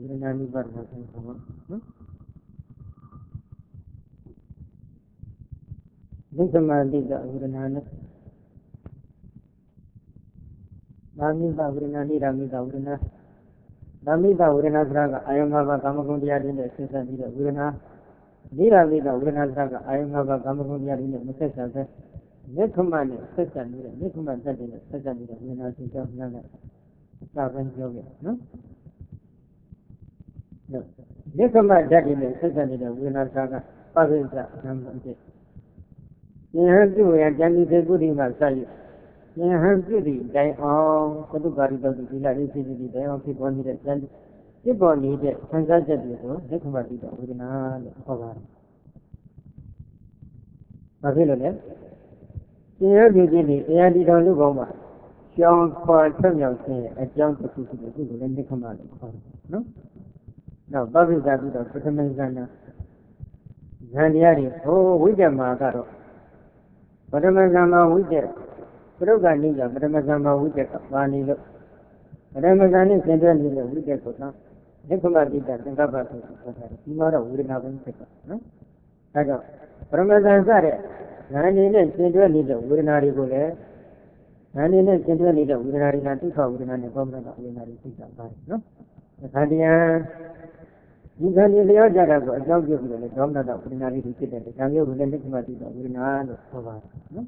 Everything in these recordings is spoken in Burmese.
Urinani Barbasan Sama. Nisamadita Urinana Ramita Urinani Ramita Urina Ramita Urina Draga, Ayamava Kamagundia in the Sessa Urina, Niramita Urina Draga, Ayamava Kamagundia in the Sessa. Nicoman, Sessa, Nicoman, Sessa, Urina, Sessa, Southern Yoga, no? No. Nicoman, that in the Sessa, Urina Draga, Pavisa, Namante. You have to wear Jandy Good Masai. You have to be die on the body of the villa, they all keep on it and keep on it, consulted with the commodity of Urina over. Pavilion, here you did it, and it only go. Young for Samuel say, a young to people in the command. No? Now, Bobby got it of Putamanzana. Zandiari, oh, we get Margaro. Patamazama, we get. Purugani, Patamazama, we get Vani. Patamazani, Central, we get Pota. Nicomadita, and Gaba, tomorrow we have been taken. No? I go. Patamazan, Nani, Central, we are not able to. And in a central leader, we are not too far within a government of the United States. No? The Canadian, you can leave your job, a job you will, the government of the United States, the Canadian will make money of the United States.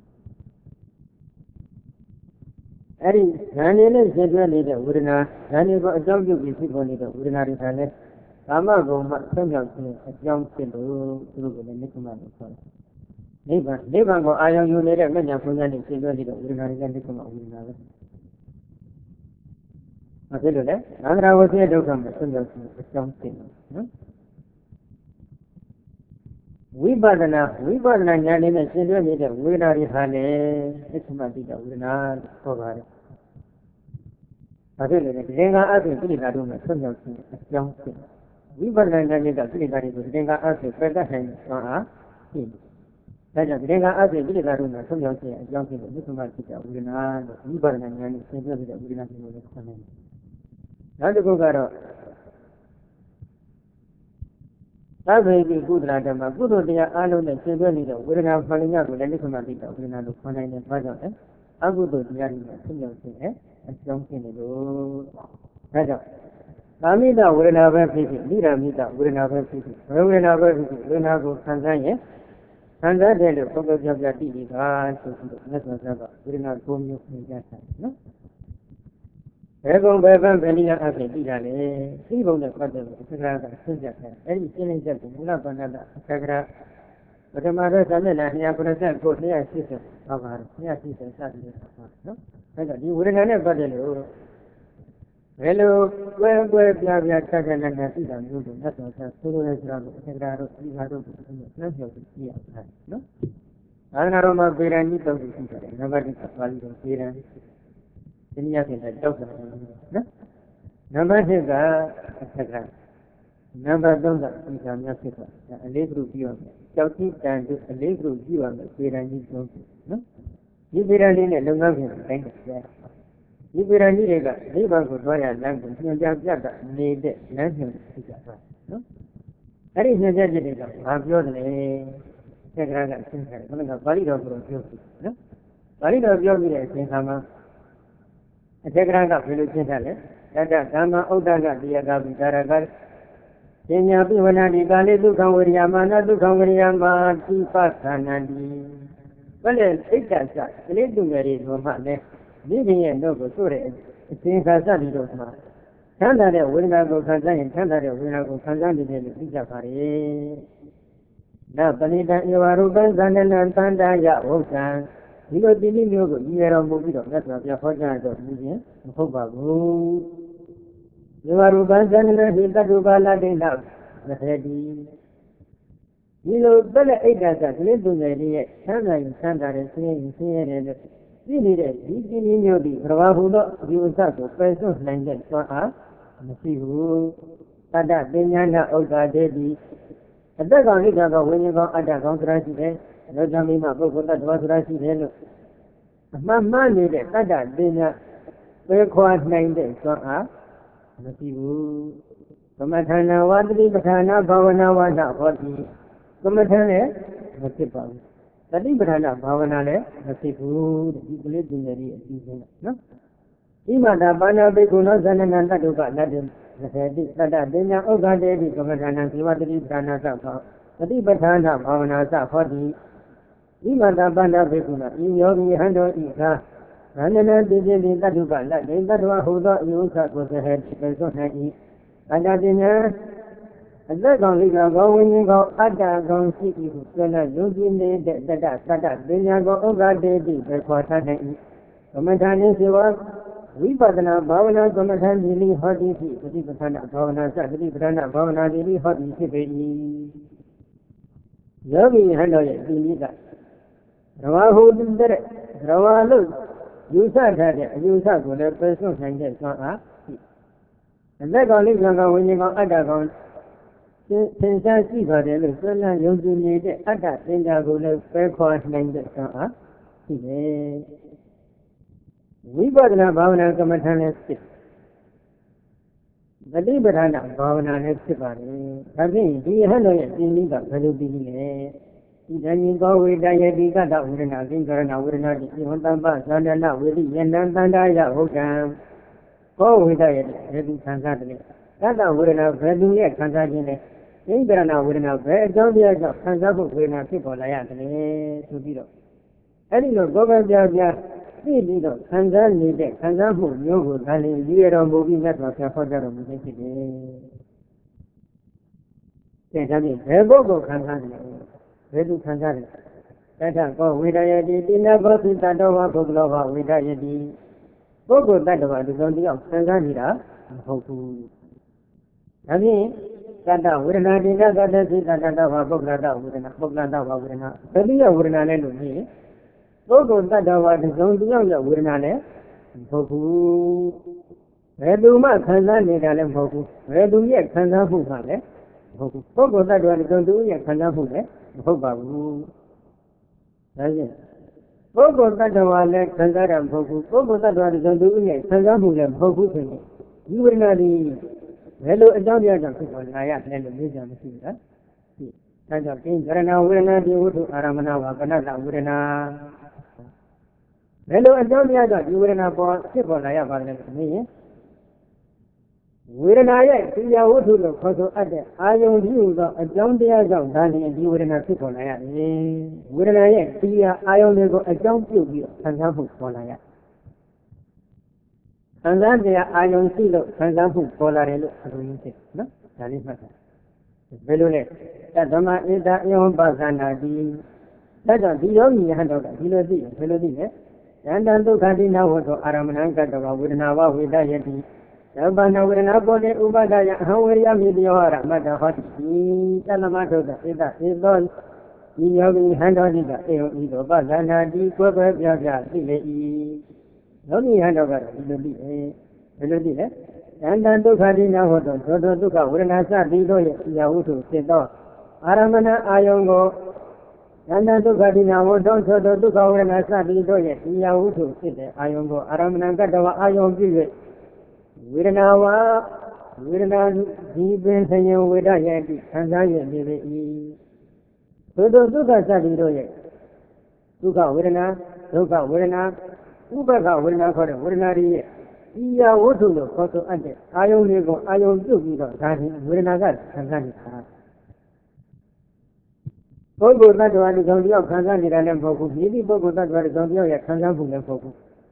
And in a central leader, we are not, and you got a job you will see on it, we are not in Canada. Sama go, some young thing, a young thing to the Nicoman. Never go, I am you later, many of them in central leader, we are not in the Nicoman. I said that. I was here to come to something. We bought an in a central leader, we are in Hane, it's not we are over. I said that Lenga asked me to do something. We bought an leader, Lenga asked me better hand on him. That Lenga asked me to do something, young people, we are we bought an central leader, we are not in the now to go got up. That may be good, Radama. Good on the island and silver leader. We don't have falling out with any commodity of the Nano Conan and Pajan. I would do the animal, single thing, and something to do. Raja. Amida wouldn't have everything. Nida Mita wouldn't have everything. We will have everything. We will have Tanzania. And that day, the focus of the TV, that's not ever. We will not go you in that time. No? Everyone by Vanilla as a Digale, see on the father, any feeling that not another Sagra. But a mother and I present for near sister of her, near sister Saturday. No? You wouldn't have anybody. Hello, where Blavia Sagan and Nasida, you do not know that Sulu Sagrado, you had to see outside. No? Anaroma Piranito, nobody can Piran. In the doctor. Number is a number don't become Yasifa, a little view. Chelsea and a little view on the Piranese. No? You be running a longer thank you. You be running a labor for royal language, you just need it, language. No? That is necessary. Have your name. The body of your no? Body of your a second of religion, that Dama Odaga, the Agabitaragar, Kenya Pivanadi, Gali, Lukawariamana, Lukawariama, Tipasanadi. Well, it does that. The little very Romane, living in Novo Sure, it seems as a little man. Canada will not go Kazan, Canada will not go Kazan in the Pizza. Now, Panita, you are Ruben, and Sanda, Yaosan. You got the new year of movie, that's not your fortune of museum. Hobago. You are Rubanzan and Hilda Rubala de Love. The heady. You know, better eight as a little lady, Santa and Santa and saying, we need it. You didn't know the Ravahudo, you was that of persons landed for us. And see who had that Binyana Oga Debbie. At that on it, when you go at the contract today. No Jamima book that was Rashi. Mamma needed that dinner. Very quiet 9 days. So, Kamatana Vadri Patana Bhavana Vada Hoti Kamatane Matipa Tadi Patana Bhavana Matipu Dilidinary season. Imada Bana Beguna Zananda Duka Ladim Sada Dina Oga Devi Kamatana Vadri Patana Sapa Tadi Patana Bhavana Safati Imada Bana Beguna Yogi Hando Ika Ranana Didi Laduka Ladim Dadua Huda Yuka was the head person. Adadina, a second leader going go at the gun city, then a losing the Dina go over the quarter. Commandant was Vipadana Bhavana, Commandant Lili Hoti, Patana Bhavana, Patana Bhavana, Lili Hoti, Yogi Hanoi, Dinita. Rawahu did the Rawalu, you said that you said what a person can get on. And that only when you go at that one. Since I see what they look, you need it at that, then I go to fair course named the we got an Bhavana Kamatana stick. The Liberana Bhavana Hexipari. I think he had no need of Velubi. Then you go with the got out with nothing, or now we're not even done, but not with the end and I hope. Go with it, every transaction. That's how we're not ready yet, transaction. Ain't there now we're not very don't be a transaction with our people like Anthony to be. Any no go back there, see little, transaction needed, transaction, no good, and you are moving that was a further of the city. Say, I mean, there go transaction, ready transaction. That's go with a dinner, go to that over, go with a Bogo that was the of Tanzania, Hoku. I mean, Tata, we're not in that Boglada, we're not. Maybe I would not let me. Bogo that was the only we're not. Hoku. Where do my Tanzania, Hoku? Where do you Tanzafu? Bogo that was going to do your Tanzafu, Hoku. That's it. Bogo that was like Tanzara Bogu, Bogo that was going to do it, Tanzamu and Bogu. You will not be hello, down the other people, I have never vision. That's a thing, Garana will not be able to Aramana, Ganada, Urena. Hello, and down the other, you will not bought people, I have me. When I see a wood to look for other, I don't use a John Deere John Danny and you wouldn't have people like that. When I see I only go a John Pew and some food for like that. And then there I don't see the Sansafu for la relo, no? That is matter. Velule, that Dama is that your Bazana, the that the only hand of the Velodi, and then look at the now to Aramananga with Nava with Diety. Abana will not go to Ubada, how will you meet your mother hot? Salamato, that is all. You have been handled in the Edo Bazana, the Quaker Yaga, the only hand over the and then look at the now to look at when I said the Yahutu said, Aramana Ayongo, and then look at the now don't look out when I said the Yahutu said, Ayongo, Aramana Gadawa Ayon. We're now deep in saying with a yanky, and I am so don't look at that video. Look out, we're not, Uber, we're not for the ordinary. Yeah, what to look for to under. I only go, I don't do it, we're not that, Tanzania. Bogo that one is only of Tanzania and Bogu, maybe Bogo that one is only of Tanzania and Bogu.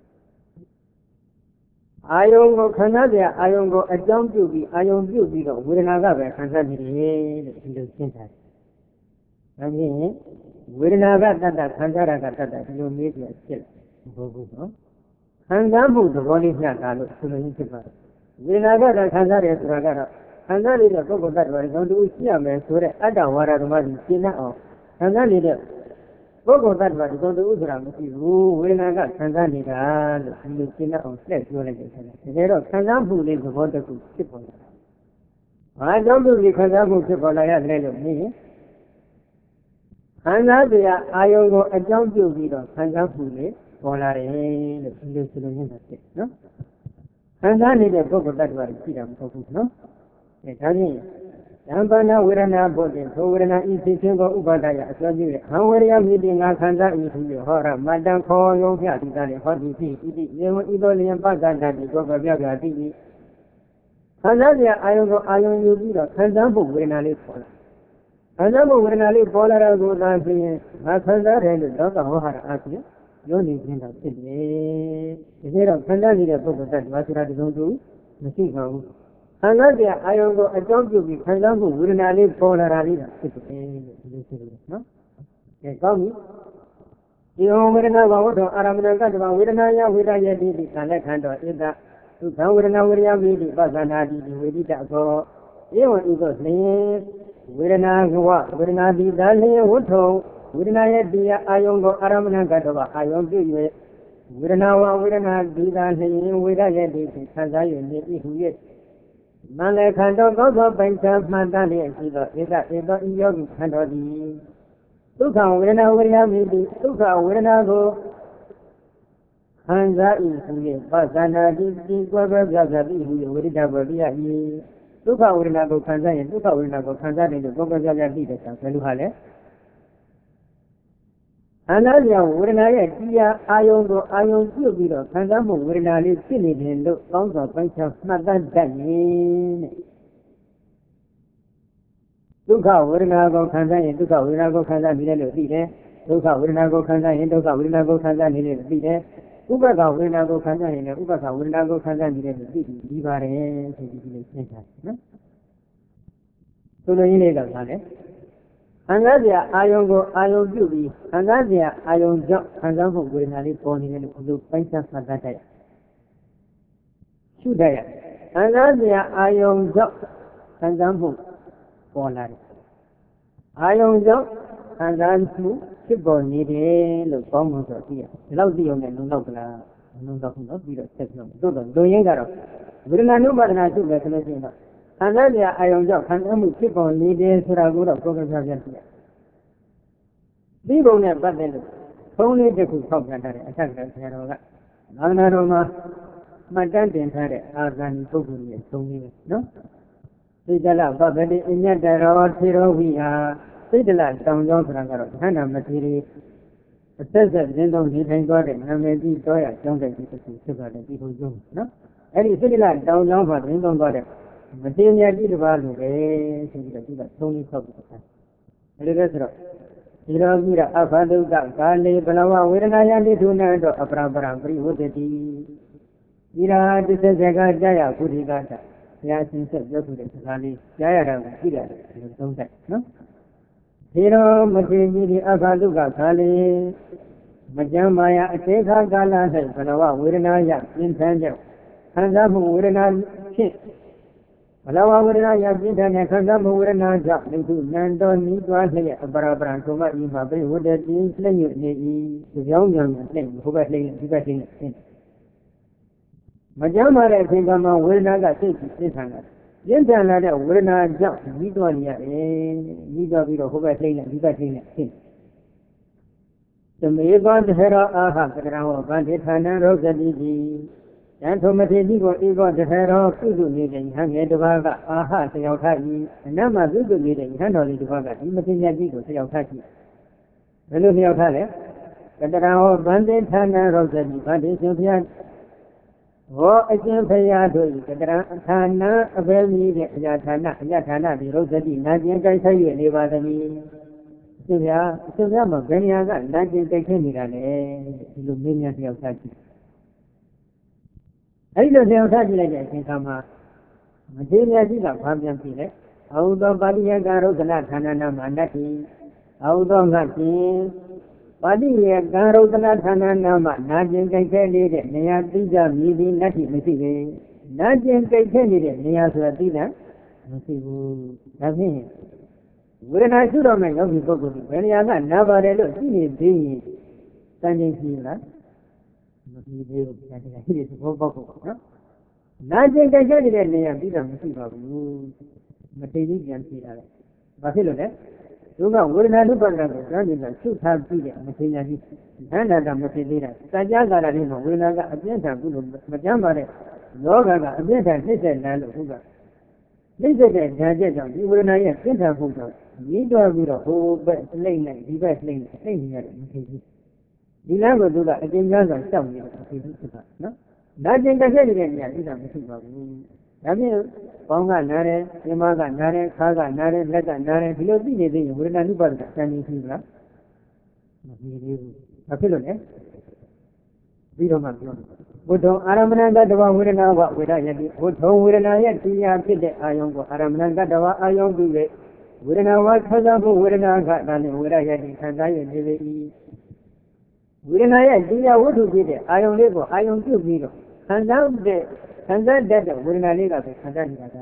I don't go Canada, I don't go a down beauty, I don't beauty, we're not ever Tanzania in the center. I mean, we're not that Tanzania that you need to still. And then who the one is not to the Instagram. We're not that Tanzania to Ragara. And that is a Bogo that was going to see a man to the other one of the money, Sina. And that is Bogo that was going to Uzram, who will not got Tanzania, and the Sina of Flesh, you like it. There are Tanzamu is the water to skip on that. I don't believe Tanzamu skip on that me. And that they are I go a jump to be on Tanzamu, or I no? And then it a Bogo that was Kiram, no? Italian. Yampana Virana Bodin, who Virana is the single Ubadaya, Associate, how were you meeting our Kanda into the horror, Madame Call your Yatari, what you see, Idolian Baganda, the Gogaga TV. Kanadia, I own you, Kandabu Virinali Pola. Kandabu Virinali Pola, go dancing, Makanda and the dog of Hara Asia. You need to say, is there a Kandadia book that Masura don't do? The Chico. Kanadia, I don't you, Kandabu Virinali Pola Ralida. No? They call me. You know, Virana, Aramana, Viranaya, Viraya, the Kalakanda, is that. To come with an hour, we did Basanadi, we did that go. You it was named Virana, Virana, the Dali, Woto, Virana, the Ayongo Aramana Gadova, I won't do you. Virana, Virana, the Dali, Viraya, the Kazayo, the Ihuit. Malakando goes up and comes Mandali, is that in your country. Look how Virana, look how Virana go. Hansa is here, Basana, the Guava Gazabi, who will never be a year. Look how we're not go Kansan, look how we're not go Kansan in the Gogaga leaders and Peluhale. Analia, when I hear Ion go Ion Subiro, Kansamu, when I live silly and look on the bunch of Madan Dani. Look how we're not go Kansan, look how we're not go Kansan, look how we're not go Kansan, look how we're not go Kansan, Ubaga will not go Kansan, Ubaga will not go Kansan, Divare, so the illegal Hale. Angazia, Ion go, Ion Beauty, Angazia, Ion Job, Kansan will not live on in the Paisa Mataya. Shudaya. Angazia, Ion Job, Kansan for life. Ion Job, Kansan People needed the bombs of here. Love the young and no be the second. Do you get up? We don't know what I do better. And then I own job, and only people needed to have good of program. People never then only they could talk and attack the Anaroma, my dentine had it, as an totally so no? They allow Babadi in the road, zero we are. Say the last down your Hannah material. The president don't need any garden, and maybe joy at younger people to sugar and people do. No? And you say like down your father, you don't got it. Material did the value, so Tony Cobb. And the rest of you know, Mira, Afadu, Kali, Balawa, when I am to Nando, a Brabra, free with the tea. Mira, this is a guy, Jaya, Purigata. Yes, instead, go to the Kali, Jaya, don't that, no? Hero Matini Abaluga Kali Majamaya Ateka Gala Palawa Viranaya in Tanja Kandamu Virana Chip Palawa Viranaya Vintan Kandamu Virana Jap into Nando Nidwa Barabran Kuma Imabe would have been slaying the young thing who was laying Majamara Pingama Virana Six. Gentana, we're not just Nidonia, Nido, who playing and Nibatin. The Magon Hera Aha, the Bandit Hana Rosalidi, and Tomatigo, Ego, the Hera, Sudu meeting, Hanged Vaga, Aha, say Okaki, and Nama Zudu meeting, Hanoli Vaga, Imatina Digo, say Okaki. Velunia Pale, and the Bandit Hana Rosalidi, Bandit Sofian. Oh, I can't pay out to Tana, a well needed Yatana, the Rosadi, Nadia, I tell you, Nevada. Sylvia, Benia, 1910, Illuminian of Taki. I don't know Taki like I can come out. Material is a problem, Pile. Although Badia Garo, the Latana, Mandati, although Gati. Badi Garo the Latana Nama, Najan Kaitani, Nia Tija, Midi, Nati, Missy, Najan Kaitani, Nia Suratina, Nothing. When I should have made of people, when you are never being standing here, Najan Kaitani, Nia Tija, Missy, Material, Basilo. Luga, we're not looking at the two times material, and the material. Sajaga, we're not a gentle, Majamba, Loga, a gentle, listen, Luga. သိတဲ့ဉာဏ်ချက်ကြောင့်ဒီဝေဒနာရဲ့သင်္ခါမှုကြောင့်ရင်းတွားပြီးတော့ဟိုဘက်လှိမ့်လိုက်ဒီဘက်လှိမ့်လိုက်လှိမ့်နေရတယ်မသိဘူးဒီလမ်းကိုသူကအကျဉ်းများစွာရှောက်နေတယ်မသိဘူးဖြစ်တာနော်နာကျင်တစ်ဆက်နေတဲ့နေရာသိတာမရှိပါဘူးဒါဖြင့်ပေါင်းကနားတယ်ပြမကနားတယ်ခါကနားတယ်လက်ကနားတယ်ဒီလိုသိနေသေးရင်ဝေဒနာနုပါဒကစံနေရှိလားမပြီးသေးဘူးဘာဖြစ်လို့လဲပြီးတော့မှပြောဘုဒ္ဓအာရမဏတ္တဝဝေဒနာဝဝေဒယတိဘုဒ္ဓဝေဒနာရဲ့တရားဖြစ်တဲ့အာယုံကိုအာရမဏတ္တဝအာယုံပြု၍ဝေဒနာဝခံစားမှုဝေဒနာကဒါနဲ့ဝေဒယတိခံစားရနေပေ၏ဝေဒနာရဲ့တရားဝတ္ထုဖြစ်တဲ့အာယုံလေးကိုအာယုံပြုပြီးတော့ခံစားတတ်တဲ့ဝေဒနာလေးကပဲခံစားနေတာ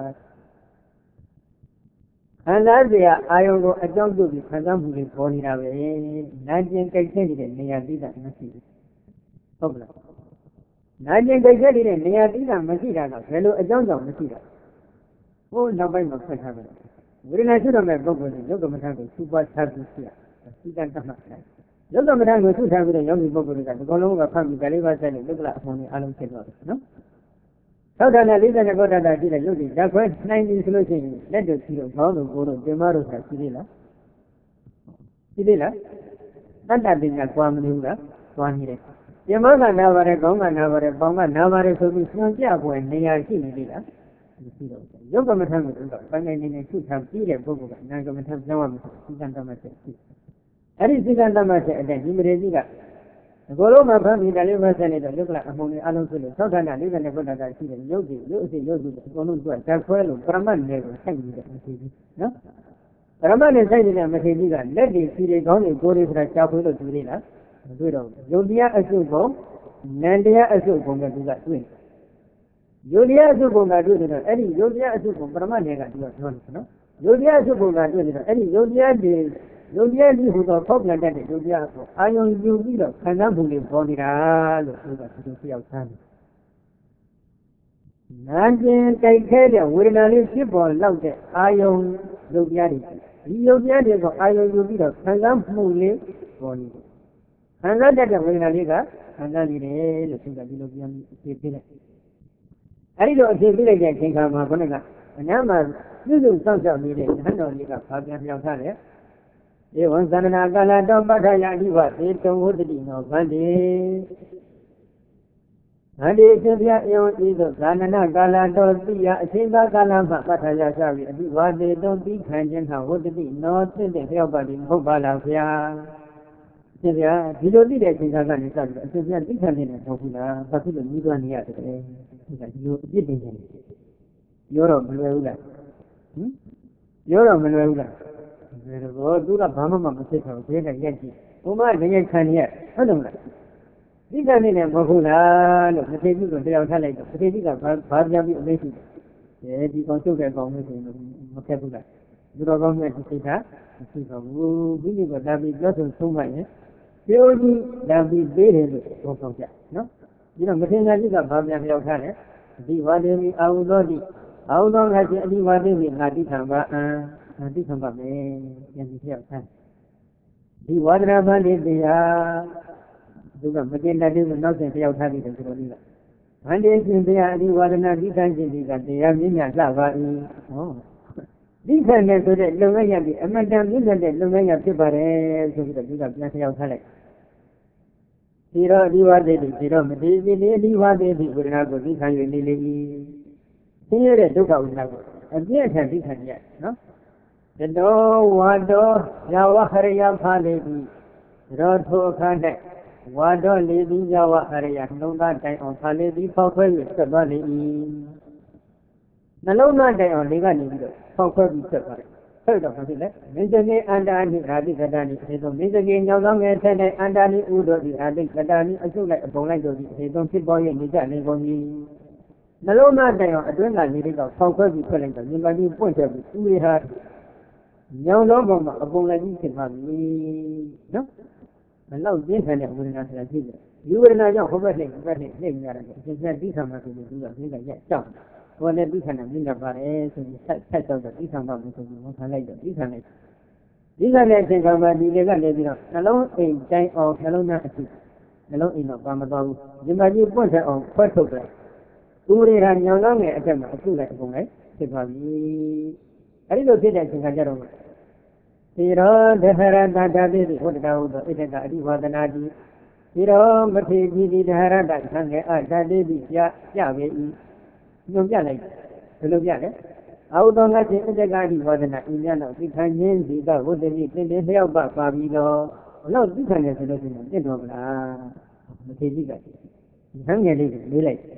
ခံစားစရာအာယုံကိုအကြောင်းပြုပြီးခံစားမှုလေးပေါ်နေတာပဲနာကျင်ကြိုက်တဲ့နေရာသိတာမရှိဘူးဟုတ်ကလားနာကျင်ကြိုက်တဲ့နေရာသိတာမရှိတာကဘယ်လိုအကြောင်းကြောင့်မရှိတာဟိုနောက်ပိုင်းမှာဖွင့်ထားတယ်ဝေဒနာရှိတော့မဲ့ပုဂ္ဂိုလ်တွေယုတ်ကမ္မထကိုစူပါထားပြီးရှိရစိတ္တတမတ်ယုတ်ကမ္မထကိုသုထားပြီးတော့ယောဂီပုဂ္ဂိုလ်တွေကဒီကောင်လုံးကဖတ်ပြီးဒါလေးပါဆက်လို့လုက္ကလအမှုတွေအလုံးဖြစ်သွားတယ်နော်သောတာနဲ့လေးတဲ့ကောတတာရှိတဲ့ယုတ်ဒီဓာတ်ခွဲနိုင်ပြီဆိုလို့ရှိရင်လက်တို့ရှိတော့ခေါင်းတို့ကိုယ်တို့တင်မတို့ဆိုတာရှိသေးလားရှိသေးလားတတ္တပညာကွာမနေဘူးလားကွာနေတယ်တင်မကနာပါတယ်ခေါင်းကနာပါတယ်ပေါင်ကနာပါတယ်ဆိုပြီးစွန့်ကြပွင့်နေရာရှိနေသေးလားမရှိတော့ဘူးယုတ်ကမ္မထကိုသူကပန်းနိုင်နေသုထားပြီးတဲ့ပုဂ္ဂိုလ်ကနာကမ္မထပြောင်းရမယ်စိတ္တတမတ်ရှိအဲ့ဒီစိတ္တတမတ်တဲ့အတဲ့ဒီမရေကြီးကဒီလိုလုံးမှာဖမ်းပြီးတယ်လေးပဲဆက်နေတော့လုက္ကလအမှုတွေအလုံးဖြစ်လို့သောတာနာလေးနဲ့ဘုဒ္ဓတာရှိတယ်ယုတ်ကြီးယုတ်အစီယုတ်ကြီးအကုန်လုံးသူကဓာတ်ခွဲလို့ပရမတ်နယ်ကိုဆိုင်နေတယ်မရှိဘူးနော်ပရမတ်နယ်ဆိုင်နေတဲ့မရှိကြီးကလက်တွေစီတွေခေါင်းတွေကိုယ်တွေဆိုတာရှားဖွေးလို့တွေ့သေးလားမတွေ့တော့ဘူးယုတ်တရားအစုပုံနန္တရားအစုပုံကသူကတွေ့ယုတ်တရားအစုပုံကတွေ့တယ်တော့အဲ့ဒီယုတ်တရားအစုပုံပရမတ်နယ်ကသူကပြောတယ်နော်ယုတ်တရားအစုပုံကတွေ့တယ်တော့အဲ့ဒီယုတ်တရားတွေယုတ်တရားကြီးဟိုတော့ဖောက်ပြန်တတ်တဲ့ယုတ်တရားကိုအာယုံယူပြီးတော့ခံစားမှုတွေပေါ်နေတာလို့သူကသူပြောက်သားတယ်။နာကျင်ကြိုက်ခဲတဲ့ဝေဒနာလေးဖြစ်ပေါ်လောက်တဲ့အာယုံယုတ်တရားတွေဒီယုတ်တရားတွေကိုအာယုံယူပြီးတော့ခံစားမှုလေးပေါ်နေတယ်။ခံစားတတ်တဲ့ဝေဒနာလေးကခံစားနေတယ်လို့သူကဒီလိုပြန်ပြီးပြလိုက်။အဲဒီလိုအဖြစ်ပြလိုက်တဲ့အချိန်ခါမှာခொနကအညာမှာပြုစုစောင့်ရှောက်နေတဲ့ဉာဏ်တော်ကြီးကဘာပြန်ပြောင်းထားလဲဧဝံသန္တနာကာလတောပဋ္ဌာယအဓိပသေတုံဝတ္တိနောဗန္တိအရှင်ဘုရားဧဝံဤသို့သန္တနာကာလတောသိယအချိန်သာကာလမှပဋ္ဌာယစပြီးအဓိပသေတုံသိခံခြင်းဟာဝတ္တိနောသိတဲ့လျောက်ပါလိမဟုတ်ပါလားဗျာအရှင်ဘုရားဒီလိုသိတဲ့အချိန်ကနေစပြီးအရှင်ဘုရားသိခံနေတဲ့မဟုတ်ဘူးလားဘာဖြစ်လို့ညီးသွမ်းနေရတယ်လဲဒီလိုအပြစ်တင်နေတယ်ပြောတော့မလွယ်ဘူးလားပြောတော့မလွယ်ဘူးလားဒါတော့သူကဘာမှမဖြစ်တော့ဘယ်နဲ့ရက်ကြည့်ဘုမငငယ်ခံရဟုတ်တယ်မလားဒီကနေ့လည်းမဟုတ်လားလို့မထေကြီးကိုတရားထားလိုက်တော့မထေကြီးကဘာပြန်ပြီးအလေးရှိတယ်ဒီကောင်ချုပ်တဲ့ကောင်လို့ဆိုရင်မခက်ဘူးလားသူတော်ကောင်းရဲ့စိတ်ကမရှိတော့ဘူးဒီနေ့ကဒါပြီးပြောဆိုဆုံးမှရင်ပြောကြီးဒါပြီးသေးတယ်လို့ပြောဆောင်ကြနော်ဒီတော့မထေကြီးကဘာပြန်ပြောထားလဲဒီဝါဒေမီအာဟုသောတိအာဟုသောငါချင်းအဒီဝါဒေမီငါတိခံပါသိခံပါမယ်ပြန်ပြီးပြောက်ထားဒီဝါဒနာပန္တိတရားသူကမတင်တတ်ဘူးနောက်ဆက်ပြောက်ထားပြီးတယ်ဆိုတော့ဒီကဗန္တိရှင်တရားအဒီဝါဒနာဒီခံခြင်းဒီကတရားမြင့်မြတ်လှပါ၏ဟောဒီခံနဲ့ဆိုတဲ့လုံငန်းရပြီးအမတန်မြင့်မြတ်တဲ့လုံငန်းရဖြစ်ပါတယ်ဆိုပြီးတော့သူကပြန်ပြောက်ထားလိုက်ဒီတော့ဒီဝါဒေတိဒီတော့မတိပိလေဒီဝါဒေတိဝေဒနာကိုသိခံ၍နေလေ၏ဆင်းရဲတဲ့ဒုက္ခဝေဒနာကိုအပြည့်အစုံသိခံရနော်တောဝါတောယဝဟရိယဖာလေတိရောထိုအခါ၌ဝါတောလေတိယဝဟရိယနှလုံးသားတိုင်အောင်ဖာလေတိဖောက်ခွဲ၍ဆက်သွားလေ၏နှလုံးသားတိုင်အောင်လေကနေပြီးတော့ဖောက်ခွဲပြီးဆက်သွားတယ်ဆက်တော့ဘာဖြစ်လဲမင်းစကေအန္တာနိရာတိကတာနိအဲသောမင်းစကေညောင်းသောငယ်ထက်တဲ့အန္တာနိဥဒ္ဓတိအာတိကတာနိအစုလိုက်အပုံလိုက်တို့သည်အဲသောဖြစ်ပေါ်၍နေကြနေကုန်၏နှလုံးသားတိုင်အောင်အတွင်းကလေတွေကဖောက်ခွဲပြီးထွက်လိုက်တော့မြင်ပါပြီးပွင့်ထွက်ပြီးသူတွေဟာညောင်သောဘုံမှာအပုံလိုက်ကြီးဖြစ်ပါပြီနော်မလောက်ပြင်းထန်တဲ့ဝေဒနာဆိုတာဖြစ်တယ်ဒီဝေဒနာကြောင့်ဟိုဘက်နဲ့ဒီဘက်နဲ့နှိမ့်နေရတယ်အရှင်ဆက်ပြီးခံမှာဆိုပြီးသူကပြင်းကရက်ကြောက်ဟိုနဲ့ပြီးခံတာမြင်တတ်ပါတယ်ဆိုပြီးဆက်တော့ပြီးခံပါမယ်ဆိုပြီးဝန်ခံလိုက်တော့ပြီးခံလိုက်ဒီကနေ့အချိန်ကမှဒီလေကနေပြီးတော့နှလုံးအိမ်တိုင်းအောင်နှလုံးသားအစုနှလုံးအိမ်တော့ပါမသွားဘူးဒီမှာကြီးပွင့်ထအောင်ဖွက်ထုတ်တယ်သူတွေကညောင်သောငယ်အထက်မှာအစုလိုက်အပုံလိုက်ဖြစ်သွားပြီအဲ့ဒီလိုဖြစ်တဲ့အချိန်ကကြတော့ဒီရောဒဟရတတာတိဟောတရားဟုတ်တော့ဣတ္တကအဓိဝါဒနာတိဒီရောမထေကြီးဒီဒဟရတဆံငယ်အတတိတိပြပေ၏ညွန်ပြလိုက်ဘယ်လိုပြလဲအာဟုသောငါချင်းဣတ္တကအဓိဝါဒနာဤများတော့သိခံခြင်းဒီကဝတ္တိတင်းတင်းလျောက်ပါပြီတော့ဘလို့သိခံတယ်ဆိုလို့ရှိရင်တင့်တော်ဗလားမထေကြီးကဟန်ငယ်လေးကိုလေးလိုက်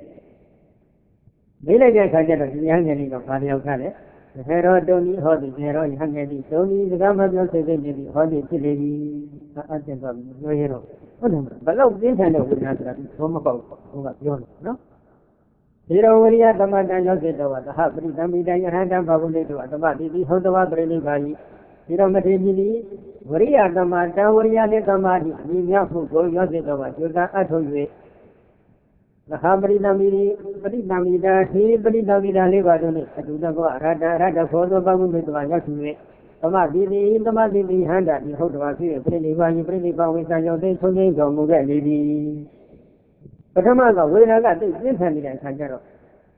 တဲ့အခါကျတော့ဒီဟန်ငယ်လေးကဘာလျောက်ထားလဲခေရောတုန်ဤဟောတိခေရောဟန်ငယ်လေးတုန်ဤစကားမပြောစေသိနေပြီဟောတိဖြစ်လေပြီအတင်သွားပြီပြောရတော့ဟုတ်တယ်ဘလို့သိခံတဲ့ဝိညာဉ်ဆိုတာဘောမပေါက်ဘုကပြောတယ်နော်ဒီရောဝရိယသမတံရောက်စေတော်သဟပရိသမိတယဟန္တဘဝုလိတောအတမတိတိဟုတ်တော်ပရိနိဗ္ဗာန်ဒီတော့မထေကြီးဒီဝရိယသမတံဝရိယနဲ့သမာဓိညီမြောက်မှုကိုရောက်စေတော်ကျိုးစားအထုတ်၍သဟပရိသမိတိပရိသမိတာဟိပရိသမိတာလေးပါတို့နဲ့အတူတကောအရဟတခေါ်သောဘဝုလိတောရောက်ရှိ၍သမတိတိဟန္တာဒီဟုတ်တော်ဖြစ်ပြိနိဗ္ဗာန်ပြိနိဗ္ဗာန်ဝိသံရောက်တဲ့ဆုံးခြင်းတော်မူခဲ့လေပြီပထမကဝေဒနာကသိပြင်းထန်နေတဲ့အခါကျတော့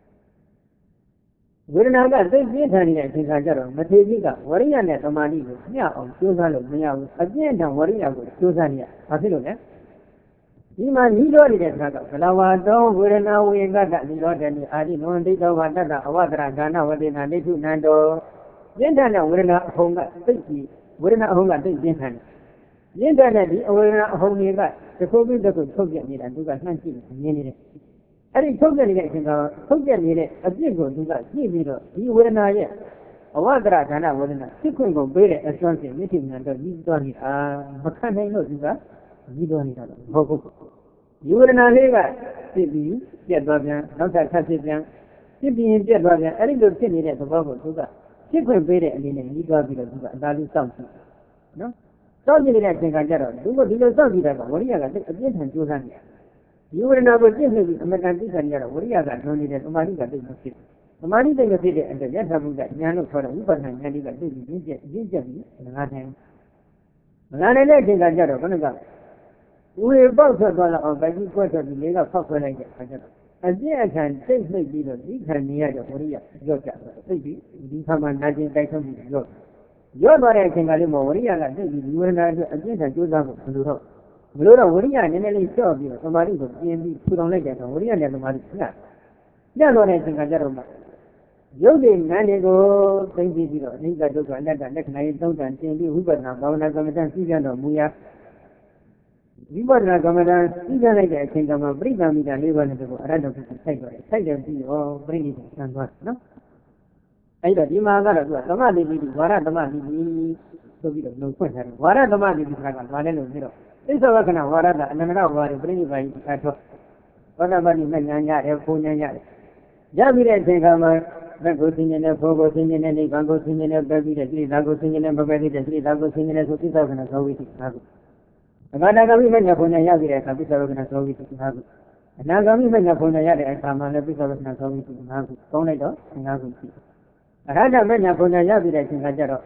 ဝေဒနာကသိပြင်းထန်နေတဲ့အခါကျတော့မထေကြီးကဝရိယနဲ့သမာဓိကိုမျှအောင်ကြိုးစားလို့မရဘူးအပြင်းထန်ဝရိယကိုကြိုးစားနေရဘာဖြစ်လို့လဲဒီမှာနိရောဓနေတဲ့အခါကဘလဝတောဝေဒနာဝေကတနိရောဓနိအာရိနဝတိတောဘာတတအဝတရဒါနဝတိနာနိထုနန္တောပြင်းထန်တဲ့ဝေဒနာအဟုန်ကသိပြီးဝေဒနာအဟုန်ကသိပြင်းထန်တယ်ပြင်းထန်တဲ့ဒီအဝေဒနာအဟုန်တွေကတခုပြီးတခုထုတ်ပြနေတာသူကနှံ့ကြည့်နေနေတယ်အဲ့ဒီထုတ်ပြနေတဲ့အချိန်ကထုတ်ပြနေတဲ့အပြစ်ကိုသူကကြည့်ပြီးတော့ဒီဝေဒနာရဲ့အဝတရဒါနဝေဒနာသိခွင့်ကိုပေးတဲ့အစွမ်းဖြင့်နိဋ္ဌိဉာဏ်တော့ကြီးသွားနေတာမခံနိုင်လို့သူကကြီးသွားနေတာတော့မဟုတ်ဘူးဒီဝေဒနာလေးကဖြစ်ပြီးပြတ်သွားပြန်နောက်ထပ်ထပ်ဖြစ်ပြန်ဖြစ်ပြီးပြတ်သွားပြန်အဲ့ဒီလိုဖြစ်နေတဲ့သဘောကိုသူကသိခွင့်ပေးတဲ့အနေနဲ့ကြီးသွားပြီးတော့သူကအသာလေးစောင့်ကြည့်နော်စောင့်ကြည့်နေတဲ့အချိန်ကကြတော့သူကဒီလိုစောင့်ကြည့်တာကဝရိယကအပြင်းထန်ကြိုးစားနေတာဒီဝေဒနာကိုသိနေပြီးအမတန်သိခံရတော့ဝရိယကလွန်နေတဲ့သမာဓိကသိမဖြစ်သမာဓိသိမဖြစ်တဲ့အတွက်ယထာဘုဒ္ဓဉာဏ်လို့ခေါ်တဲ့ဝိပဿနာဉာဏ်လေးကသိပြီးရင်းကျက်ပြီးငါးနိုင်တဲ့အချိန်ကကြတော့ခဏကဝေပေါက်ထွက်သွားတော့ဗိုက်ကြီးကွက်ထွက်ပြီးလေးကဖောက်ခွဲလိုက်တဲ့အခါကျတော့အပြည့်အခါသိနှိပ်ပြီးတော့ဒီခံနေရတဲ့ဝရိယရော့ကြတော့သိပြီးဒီခါမှနာကျင်တိုက်ဆုံးပြီးရော့သွားတဲ့အချိန်ကလေးမှာဝရိယကသိပြီးဒီဝေဒနာအတွက်အပြည့်ထန်ကြိုးစားဖို့ဘယ်လိုတော့ဝရိယနည်းနည်းလေးလျှော့ပြီးတော့သမာဓိကိုပြင်းပြီးထူထောင်လိုက်တဲ့အခါဝရိယနဲ့သမာဓိညတော့တဲ့အချိန်ကကြတော့မှရုပ်တွေနာမ်တွေကိုသိပြီးတော့အနိစ္စဒုက္ခအနတ္တလက္ခဏာရေးသုံးတန်တင်ပြီးဝိပဿနာဘာဝနာကမ္မဋ္ဌာန်းသိကြတော့မူရာဝိပဿနာကမ္မဋ္ဌာန်းသိကြလိုက်တဲ့အချိန်ကမှပြိဿမိတာလေးပါးနဲ့ကိုအရဟတဖြစ်ဆိုင်သွားတယ်ဆိုင်တယ်ပြီးတော့ပြိဋိဘံဆံသွားတယ်နော်အဲ့တော့ဒီမှာကတော့သူကသမတိတိဝါရသမတိတိဆိုပြီးတော့လုံဖွင့်ထားတယ်ဝါရသမတိတိဆိုတာကဘာလဲလို့ပြောတော့သစ္စာဝကနာဝါရတအနန္တဝါရပြိဋိဘံအထောဘောဓမတိမဉာဏ်ရတယ်ဘုံဉာဏ်ရတယ်ရပြီးတဲ့အချိန်ကမှဘက်ကိုသိနေတယ်ဘုံကိုသိနေတယ်နိဗ္ဗာန်ကိုသိနေတယ်ပဲပြီးတဲ့ကိလေသာကိုသိနေတယ်မပဲပြီးတဲ့ကိလေသာကိုသိနေတယ်ဆိုသစ္စာဝကနာသောဝိသိသာကိုအနာဂမိမညာဘုံဉာဏ်ရပြီးတဲ့အခါသစ္စာဝကနာသောဝိသိသာကိုအနာဂမိမညာဘုံဉာဏ်ရတဲ့အခါမှာလည်းသစ္စာဝကနာသောဝိသိသာကိုကောင်းလိုက်တော့ငါးခုရှိအရဟတမညာဘုံဉာဏ်ရပြီးတဲ့အချိန်ကကြတော့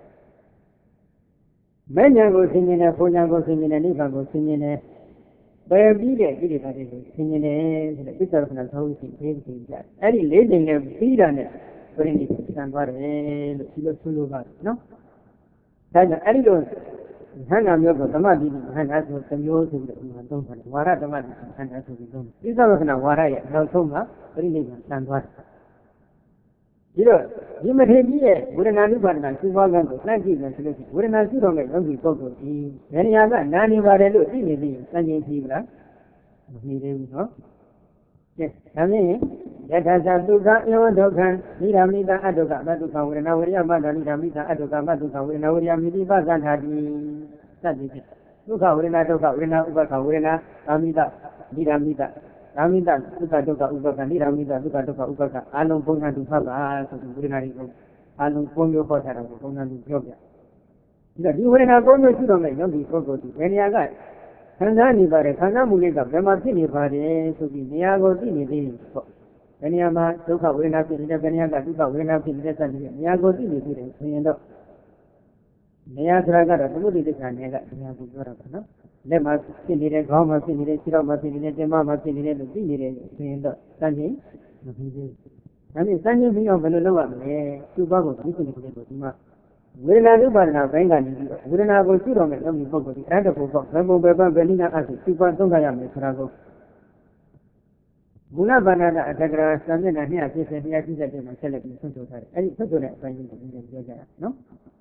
မညာကိုသိနေတယ်ဘုံဉာဏ်ကိုသိနေတယ်နိဗ္ဗာန်ကိုသိနေတယ်ပဲပြီးတဲ့ကိလေသာတွေကိုသိနေတယ်ဆိုတဲ့သစ္စာဝကနာသောဝိသိပေးပြီးကြတယ်အဲ့ဒီလေးချိန်နဲ့ပြီးတာနဲ့ပြိဋိဆံသွားတယ်လို့ဒီလိုဆိုလိုပါတယ်နော်ဒါကြောင့်အဲ့ဒီလိုဟန္တာမျိုးကိုသမတိတိဟန္တာဆိုတစ်မျိုးဆိုပြီးတော့သုံးပါတယ်ဝါရသမတိဟန္တာဆိုပြီးသုံးတယ်သစ္စာဝကနာဝါရရဲ့နောက်ဆုံးကပြိဋိဆံသွားတယ်ဒီတော့ဒီမထေကြီးရဲ့ဝေဒနာနုပါဒနာသုဘောကံကိုနှံ့ကြည့်တယ်ဆိုလို့ရှိရင်ဝေဒနာရှိတော်တဲ့ယောဂီပုဂ္ဂိုလ်ဒီဘယ်နေရာကနာနေပါတယ်လို့သိနေသေးရင်စံချိန်ကြည့်ဗလားမနေသေးဘူးနော်ကဲဒါဖြင့်ယထာသဒုက္ခဧဝဒုက္ခနိရမိတအဒုက္ခမဒုက္ခဝေဒနာဝိရိယမတ္တနိရမိတအဒုက္ခမဒုက္ခဝေဒနာဝိရိယမိတိပသန္တာတိသတ္တိဖြင့်ဒုက္ခဝေဒနာဒုက္ခဝေဒနာဥပ္ပခဝေဒနာကာမိတနိရမိတကာမိတဒုက္ခဒုက္ခဥပ္ပခနိရမိတဒုက္ခဒုက္ခဥပ္ပခအလုံးပုံစံတူဖတ်ပါဆိုပြီးဝေဒနာတွေကိုအလုံးပုံမျိုးဟောထားတာကိုပုံစံတူပြောပြဒီဝေဒနာပုံမျိုးရှိတော့မယ်ယောဂီပုဂ္ဂိုလ်ဒီဘယ်နေရာကခံစားနေပါတယ်ခံစားမှုလေးကဘယ်မှာဖြစ်နေပါတယ်ဆိုပြီးနေရာကိုသိနေသေးတယ်ပေါ့ဘယ်နေရာမှာဒုက္ခဝေဒနာဖြစ်နေတယ်ဘယ်နေရာကဒုက္ခဝေဒနာဖြစ်နေတဲ့စသဖြင့်နေရာကိုသိနေသေးတယ်ဆိုရင်တော့နေရာဆိုတာကတော့သမုဒိဋ္ဌိကနေကနေရာကိုပြောတာပါနော်လက်မှာဖြစ်နေတယ်ခေါင်းမှာဖြစ်နေတယ်ခြေထောက်မှာဖြစ်နေတယ်တင်မမှာဖြစ်နေတယ်လို့သိနေတယ်ဆိုရင်တော့စမ်းချင်းမပြီးသေးဘူး Nanti sanjung bilang belum lewat ni, cuba kau tu ikut cuma. Wira tu pada bengkak ni, wira aku suruh mereka ni pokok, ada pokok, aku beberapa beli nak asing, cuba tu kaya mereka aku. Mula pada ada kerana sanjung ni asing saya masalah ni sentuh hari, sentuh ni sanjung ni jaga, no?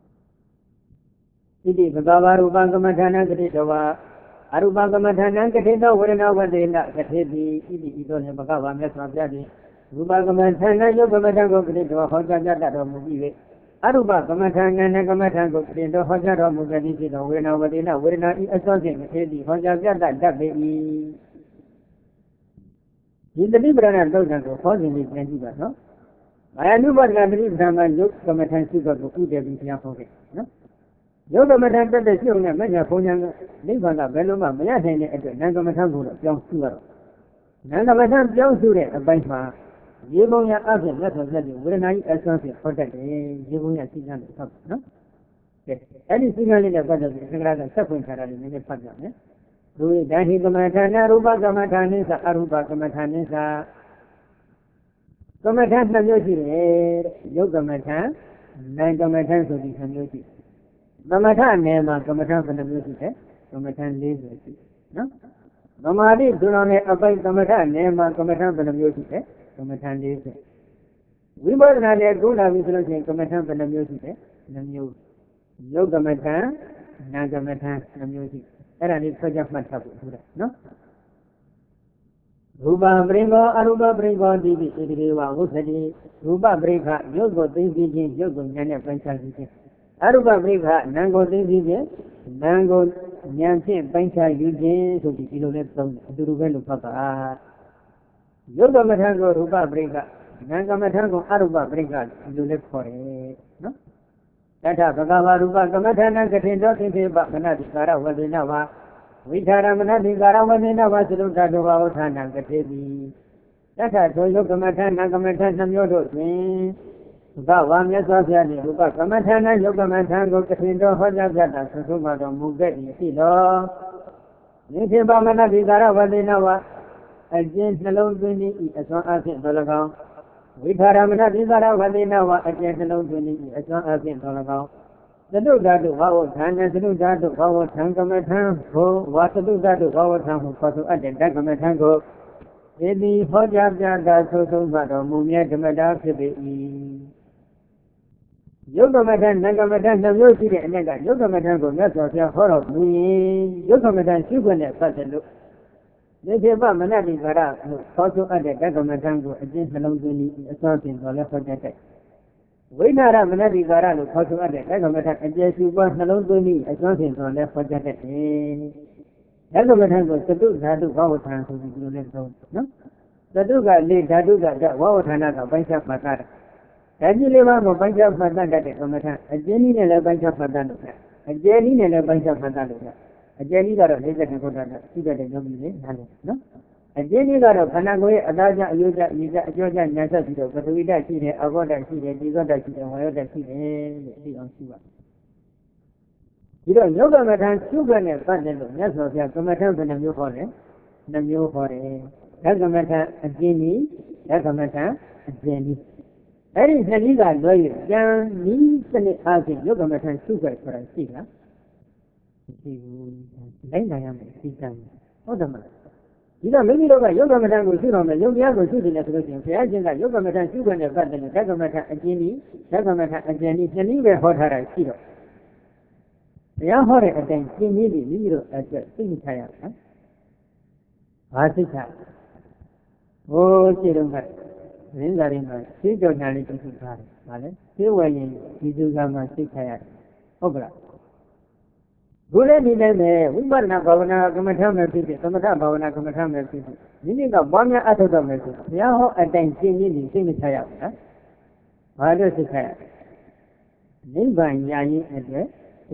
Ini beberapa rupang kemadana kita bawa, rupang kemadana kita wira awal dia kita ini itu ni beberapa macam jadi. Rupa kemadana yo kemadana ko kita hoja jada ro mugi. Arupa kemadana na kemadana ko kita hoja ro mugi kita wena wadina wena I asosin ini hoja jada dabe I. Ini berana dosa ko hoja ni janji ba no. Ayanu berana ni sama yo kemadana suka ko udah bincang hoge no. Yo kemadana pada siapa macam punya ni bangga belum macam ni ada nang kemadana ko yang suara. Nang kemadana yang suara apa ini? Ye punya apa yang nak terjadi? Wira ini asal hotel ni, ye punya siapa ni tak, no? Jadi siapa ni nak pada sekarang siapa pun cara ni pada ni. Dulu dah hidup kemadana, rupa kemadana sa, arupa kemadana sa. Kemadana namanya sih, yo kemadana, naik kemadana so di namanya sih. Kemadana nama kemadana namanya sih, kemadana lezat sih, no? Namanya dunia ni apa yang kemadana nama kemadana namanya sih. Kemadana lezat. Wibara ni guna wibara ni kemadana namanya sih, namanya. Yo kemadana, naik kemadana namanya sih. Era ni saja macam tu, no? Rupa beringo, arupa beringo di sini wahu sini. Rupa beringa, yogo tinggi je, yogo nyanya pencak je. Arupa beringa, nanggo tinggi je, nanggo nyanya pencak je, so di kilometer tahun, itu rupa lupa apa. Yoga macam rupa beringa, nanggo macam arupa beringa, kilometer kore, no? Tata bagawa rupa kemadana ketindo ba mana dikara wadina wa wicara mana dikara wadina wa seluruh doa uthana ketedi tata doyo kemadana namyo dosmi bawa myaswa ni rupa kemadana yoga kemadana ketindo hoja jata sesuma do mugedi silo ni ba mana dikara wadina wa ajin nalong duni I aswa asin dolagao Withara mana dikara wadina wa ajen selong duni asal asin dolagao. Satu dadu bawa thana satu dadu bawa thang kemadana ko wa satu dadu bawa thang ko pasu ajen dak kemadana ko. Jadi hoja jada susu mado mumia kemadana sebe I. Yoga kemadana kemadana namyo sih ni kan yoga kemadana ko nyata saya horor ni yoga kemadana suka ni pasal Jadi apa mana dikara pasu ada dak kemadana ko ajen selong duni asal asin dolagao hoja. Wina mana dikara lu pasu ada dak kemadana ajen suka selong duni asal asin dolagao hoja ni. Dak kemadana ko satu dadu bawa thang so di luar tu, no? Satu kali dadu dak bawa thana ka banyak matar. Jadi lepas mo banyak matar dak kemadana ajen ni le banyak matar lu. Ajen ni le banyak matar lu. Ajen ni kalau lezat ni kau dah sudah ada jom ni, no? Ajen ni kalau kana kau ada aja aja nyata sudah betul dah sih ni, awak dah sih ni, juga dah sih ni, awak dah sih ni, ni orang siapa? Jadi yoga macam suka ni pada tu, ni soalnya kemadana pun namyo kore, dah kemadana ajen ni, ajen ni. Hari ni dah loy, yang ni seni aje yoga macam suka orang sih lah. Lain yang macam oh dah mana? Jika mungkin orang yoga macam tu suruh orang yoga tu suruh dia terus yang saya jangan yoga macam suka ni pada ni, dah macam ajen ni, seni berhorar sih. Yang orang ada seni ni miro ada seni saya, hati saya. Oh cerita, rendah, sih jauh nyali tu sudah, mana? Siapa yang hidup zaman sih saya, oh berat. Gula ni ni, umbar nak bawa kemadana mesti, kemadana bawa kemadana mesti. Ini kan banyak atau tak mesti. Yang ada seni saya, ada sih saya. Ni banyak ada.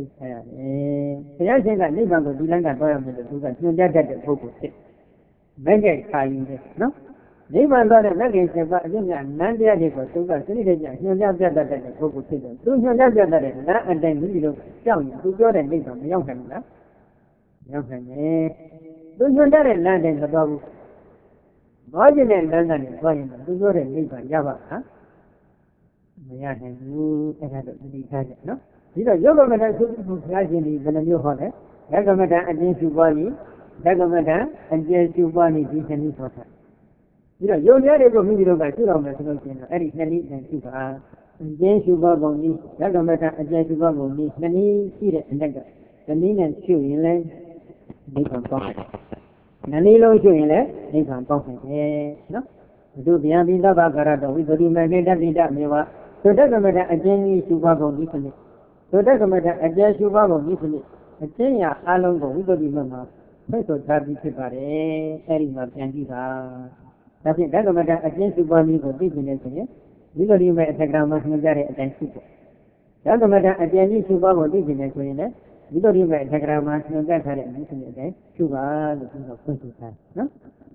Saya cakap ni bangku bilang kan orang itu bukan sudah ada fokus. Mereka kain deh, no? Ni bangku ada lagi sebab dia nanti ada fokus. Sini dia sudah ada fokus itu. Tu sudah ada nak ada ni itu. Jangan tu jual ni tu yang mana? Yang mana? Tu sudah ada nanti sebab သွားခြင်းနဲ့လမ်းကနေသွားရင်သူပြောတဲ့နိဗ္ဗာန်ရပါ့မလားမရနိုင်ဘူးအဲ့ဒါတော့သတိထားကြနော်ဒီတော့ယောဂမတန်သုတိဘုရားရှင်ဒီဘယ်နှမျိုးဟောလဲယောဂမတန်အကျဉ်းစုပွားပြီးယောဂမတန်အကျဉ်းစုပွားပြီးဒီနှစ်နည်းဟောတာပြီးတော့ယုံများတွေကိုမိမိတို့ကရှုတော်မယ်ဆိုလို့ရှိရင်အဲ့ဒီနှစ်နည်းနဲ့ရှုပါအကျဉ်းစုပွားပုံပြီးယောဂမတန်အကျဉ်းစုပွားပုံပြီးနှစ်နည်းရှိတဲ့အလက်ကဒီနည်းနဲ့ရှုရင်လည်းနိဗ္ဗာန်ပေါက်တယ်နှစ်နည်းလုံးရှုရင်လည်းနိဗ္ဗာန်ပေါက်တယ်နော်ဒုဗျံပိသဗ္ဗကာရတောဝိသုဒ္ဓိမေတ္တတိတမေဝသုတ္တကမတအကျဉ်းကြီးရှုပါကုန်ဒီစနစ်သုတ္တကမတအကျဉ်းရှုပါကုန်ဒီစနစ်အကျဉ်းရာအလုံးကိုဝိသုဒ္ဓိမေမှာဖိတ်ဆိုထားပြီးဖြစ်ပါတယ်အဲဒီမှာပြန်ကြည့်ပါဒါဖြင့်ဓကမတအကျဉ်းရှုပါနည်းကိုသိကျင်နေဆိုရင်ဝိသုဒ္ဓိမေအထက်ကမှာညွှန်ကြားတဲ့အတိုင်းရှုဖို့ဓကမတအကျဉ်းကြီးရှုပါကုန်သိကျင်နေဆိုရင်လည်းဝိသုဒ္ဓိမေအထက်ကမှာညွှန်ကြားထားတဲ့ဒီစနစ်အတိုင်းရှုပါလို့ပြောဖွင့်ဆိုထားနော်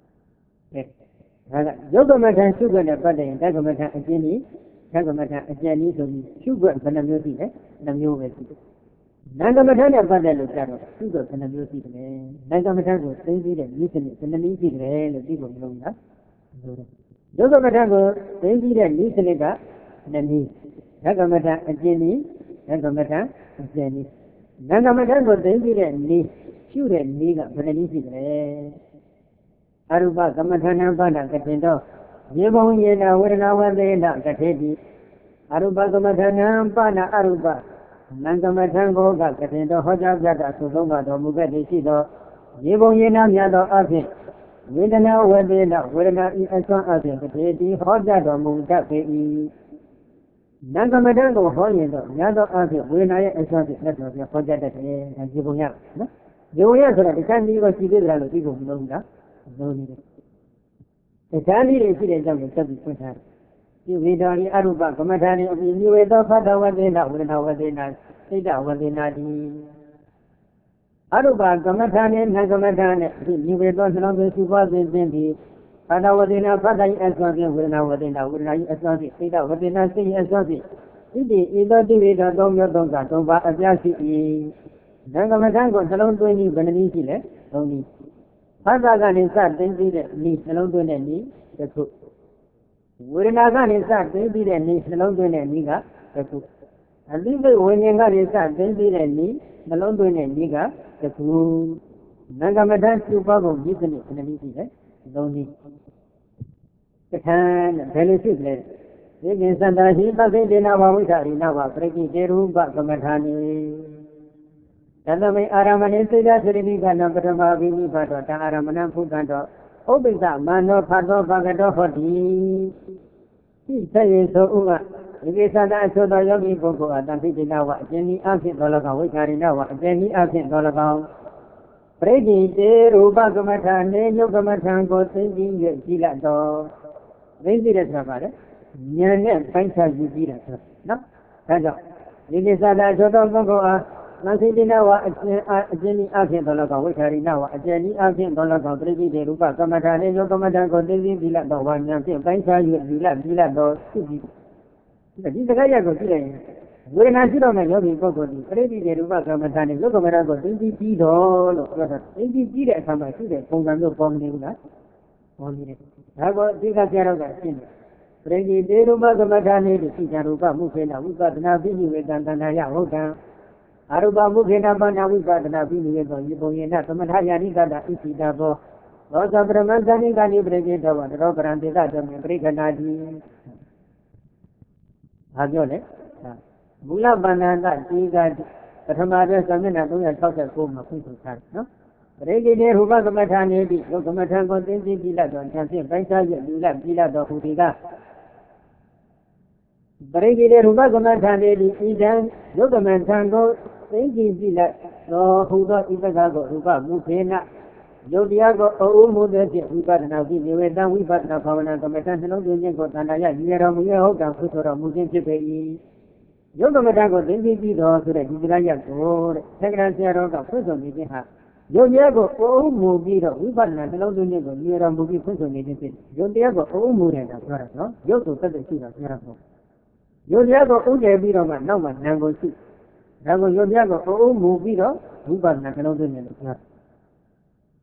ဒါကယုတ်ကမထံရှုခွင့်နဲ့ပတ်တဲ့ရင်ဓကမထံအကျဉ်းကြီးဓကမထံအကျဉ်းကြီးဆိုပြီးရှုခွင့်ဘယ်နှမျိုးရှိလဲနှမျိုးပဲရှိတယ်။နာကမထံနဲ့ပတ်တဲ့လို့ကြားတော့ရှုခွင့်ဘယ်နှမျိုးရှိတယ်လဲ။နာကမထံကိုသိသိတဲ့ဤစနစ်ဘယ်နှနည်းရှိတယ်လို့သိဖို့မလို့လား။ယုတ်ကမထံကိုသိသိတဲ့ဤစနစ်ကနှစ်နည်းဓကမထံအကျဉ်းကြီးဓကမထံအကျဉ်းကြီးနာကမထံကိုသိသိတဲ့နည်းရှုတဲ့နည်းကဘယ်နှနည်းရှိတယ်လဲ။အရူပကမ္မထာနံပါဏကတိတောယေဘုံယေနဝေဒနာဝသေနကထေတိအရူပကမ္မထာနံပါဏအရူပနံကမ္မထံကိုကတိတောဟောကြားပြတာသုသုံးပါတော်မူခဲ့သည်ရှိသောယေဘုံယေနမြတ်သောအဖြစ်ဝေဒနာဝသေနဝေဒနာဤအစွမ်းအဖြစ်ကထေတိဟောကြားတော်မူတတ်ပေ၏နံကမ္မထံကိုဟောရင်တော့မြတ်သောအဖြစ်ဝေဒနာရဲ့အစွမ်းဖြင့်လက်တော်ပြဟောကြားတတ်တယ်ယေဘုံရနော်ယေဘုံရဆိုတာဒီကံဒီကိုရှိသေးတယ်လို့သိဖို့မလို့ဘူးလားလုံးနေတယ်။ဒါနည်းတွေရှိတဲ့အကြောင်းကိုသက်ပြီးဖွင့်ထားတယ်။ဒီဝိဒါရီအရူပကမ္မထာရီအပိနိဝေသောဖတ်တော်ဝသေနဝေဒနာဝသေနစိတ်တဝသေနာတိအရူပကမ္မထာနဲ့နံကမ္မထာနဲ့ဒီနိဝေသောနှလုံးသွင်းစုပွားခြင်းဖြင့်ဒီဖတ်တော်ဝသေနဖတ်တိုင်းအစွမ်းဖြင့်ဝေဒနာဝသေနဝေဒနာ၏အစွမ်းဖြင့်စိတ်တဝသေနစိတ်၏အစွမ်းဖြင့်ဣတိဤသောတိဝေသောသုံးမျိုးသုံးကသုံးပါအပြားရှိ၏နံကမ္မထာကိုနှလုံးသွင်းပြီးဘယ်နည်းရှိလဲသုံးနည်းဖတ်တာကနေစသိသိတဲ့ဤနှလုံးသွင်းတဲ့ဤတစ်ခုဝေဒနာကနေစသိသိတဲ့ဤနှလုံးသွင်းတဲ့ဤကတစ်ခုအသိစိတ်ဝိညာဉ်ကနေစသိသိတဲ့ဤနှလုံးသွင်းတဲ့ဤကတစ်ခုနံကမ္မထစုပါကုန်ဤစနစ်ခဏလေးရှိတယ်သုံးနည်းကထံဘယ်လိုဖြစ်လဲဒီကိစ္စတဟိသသိတေနဝဝိသရိနဝပရိကိတေရူပကမ္မထာနိတသမိအာရမဏိစေတသရိနိကနပထမဘိနိဘတောတအာရမဏဖုကံတောဥပိ္ပမနောဖတ်သောဘဂတောဟောတိသိသက်ရေဆိုဥကဒီကိစ္စတအချို့သောယောဂီပုဂ္ဂိုလ်အတံပိတိနဝအကျဉ်းဤအဖြစ်တော်၎င်းဝိခာရိနဝအကျဉ်းဤအဖြစ်တော်၎င်းပရိတိတေရူပကမ္မထာနေယုတ်ကမ္မထာကိုသိသိ၍ကြည်လတ်တော်သိသိတဲ့ဆိုတာပါလေဉာဏ်နဲ့ပိုင်းခြားယူကြည့်တာဆိုနော်ဒါကြောင့်ဒီကိစ္စတအချို့သောပုဂ္ဂိုလ်အားနသိတိနဝအကျဉ်းဤအဖြစ်တော်၎င်းဝိခာရိနဝအကျဉ်းဤအဖြစ်တော်၎င်းပရိတိတေရူပကမ္မထာနေယုတ်ကမ္မထာကိုသိသိကြည်လတ်တော်ဝါဉာဏ်ဖြင့်ပိုင်းခြား၍ကြည်လတ်တော်ရှိပြီးဒီစကားရပ်ကိုကြည့်လိုက်ရင်ဝေဒနာရှိတော့တဲ့ယောဂီပုဂ္ဂိုလ်ဒီပရိသေရူပကမ္မထာနဲ့လောကမရကိုသိသိပြီးတော့လို့ပြောတာသိသိပြီးတဲ့အခါမှာရှိတဲ့ပုံစံမျိုးပေါ်နေဘူးလားပေါ်နေတယ်ဒါကိုအဓိကပြတော့ကအရှင်းတယ်ပရိသေရူပကမ္မထာနဲ့ဒီစိတ္တရူပမုခေနဝိပဿနာပိနိဝေတံတဏ္ဍာယဟုတ်ကံအရူပမုခေနပါဏဝိပဿနာပိနိဝေသောယေပုံယေနသမထယာနိကတဣတိတဘောသောသပရမဇာနိကနိပရိသေတောတရောပရံတေသတမေပရိခဏာတိဘာပြောလဲမူလပန္နန္တတိကပထမတဲ့သမဏ369မှာဖွင့်ဆိုထားတယ်နော်ပရိကိတေရူပကမ္မထာနေတိယုတ်ကမ္မထာကိုသိသိပြီးလတ်တော်ဉာဏ်ဖြင့်ပိုင်းခြား၍လူလတ်ပြီးလတ်တော်ဟူဒီကပရိကိတေရူပကမ္မထာနေတိဤတံယုတ်ကမ္မထာကိုသိသိပြီးလတ်တော်ဟူသောဤပက္ခကိုရူပမူခေနယုတ်တရားကိုအဥမှုတဲ့ဖြင့်ဝိပဿနာပြီးမြေဝေတံဝိပဿနာဘာဝနာကမ္မထာနှလုံးသွင်းခြင်းကိုတဏ္ဍာယရည်တော်မူရဟုတ်ကံကုသိုလ်တော်မူခြင်းဖြစ်ပေ၏ယုတ်ကမ္မထာကိုသိသိပြီးတော်ဆိုတဲ့ဒီတရားရပ်ကိုတဲ့သက္ကရာဆရာတော်ကဖွင့်ဆိုနေခြင်းဟာယုတ်တရားကိုအဥမှုပြီးတော့ဝိပဿနာနှလုံးသွင်းခြင်းကိုရည်တော်မူပြီးဖွင့်ဆိုနေခြင်းဖြစ်ယုတ်တရားကိုအဥမှုတယ်တော့ပြောတာနော်ယုတ်ကိုသက်သက်ရှိတာပြောတာပေါ့ယုတ်တရားကိုဥတည်ပြီးတော့မှနောက်မှနာမ်ကိုရှိဒါကိုယုတ်တရားကိုအဥမှုပြီးတော့ဝိပဿနာနှလုံးသွင်းခြင်းလို့ပြောတာ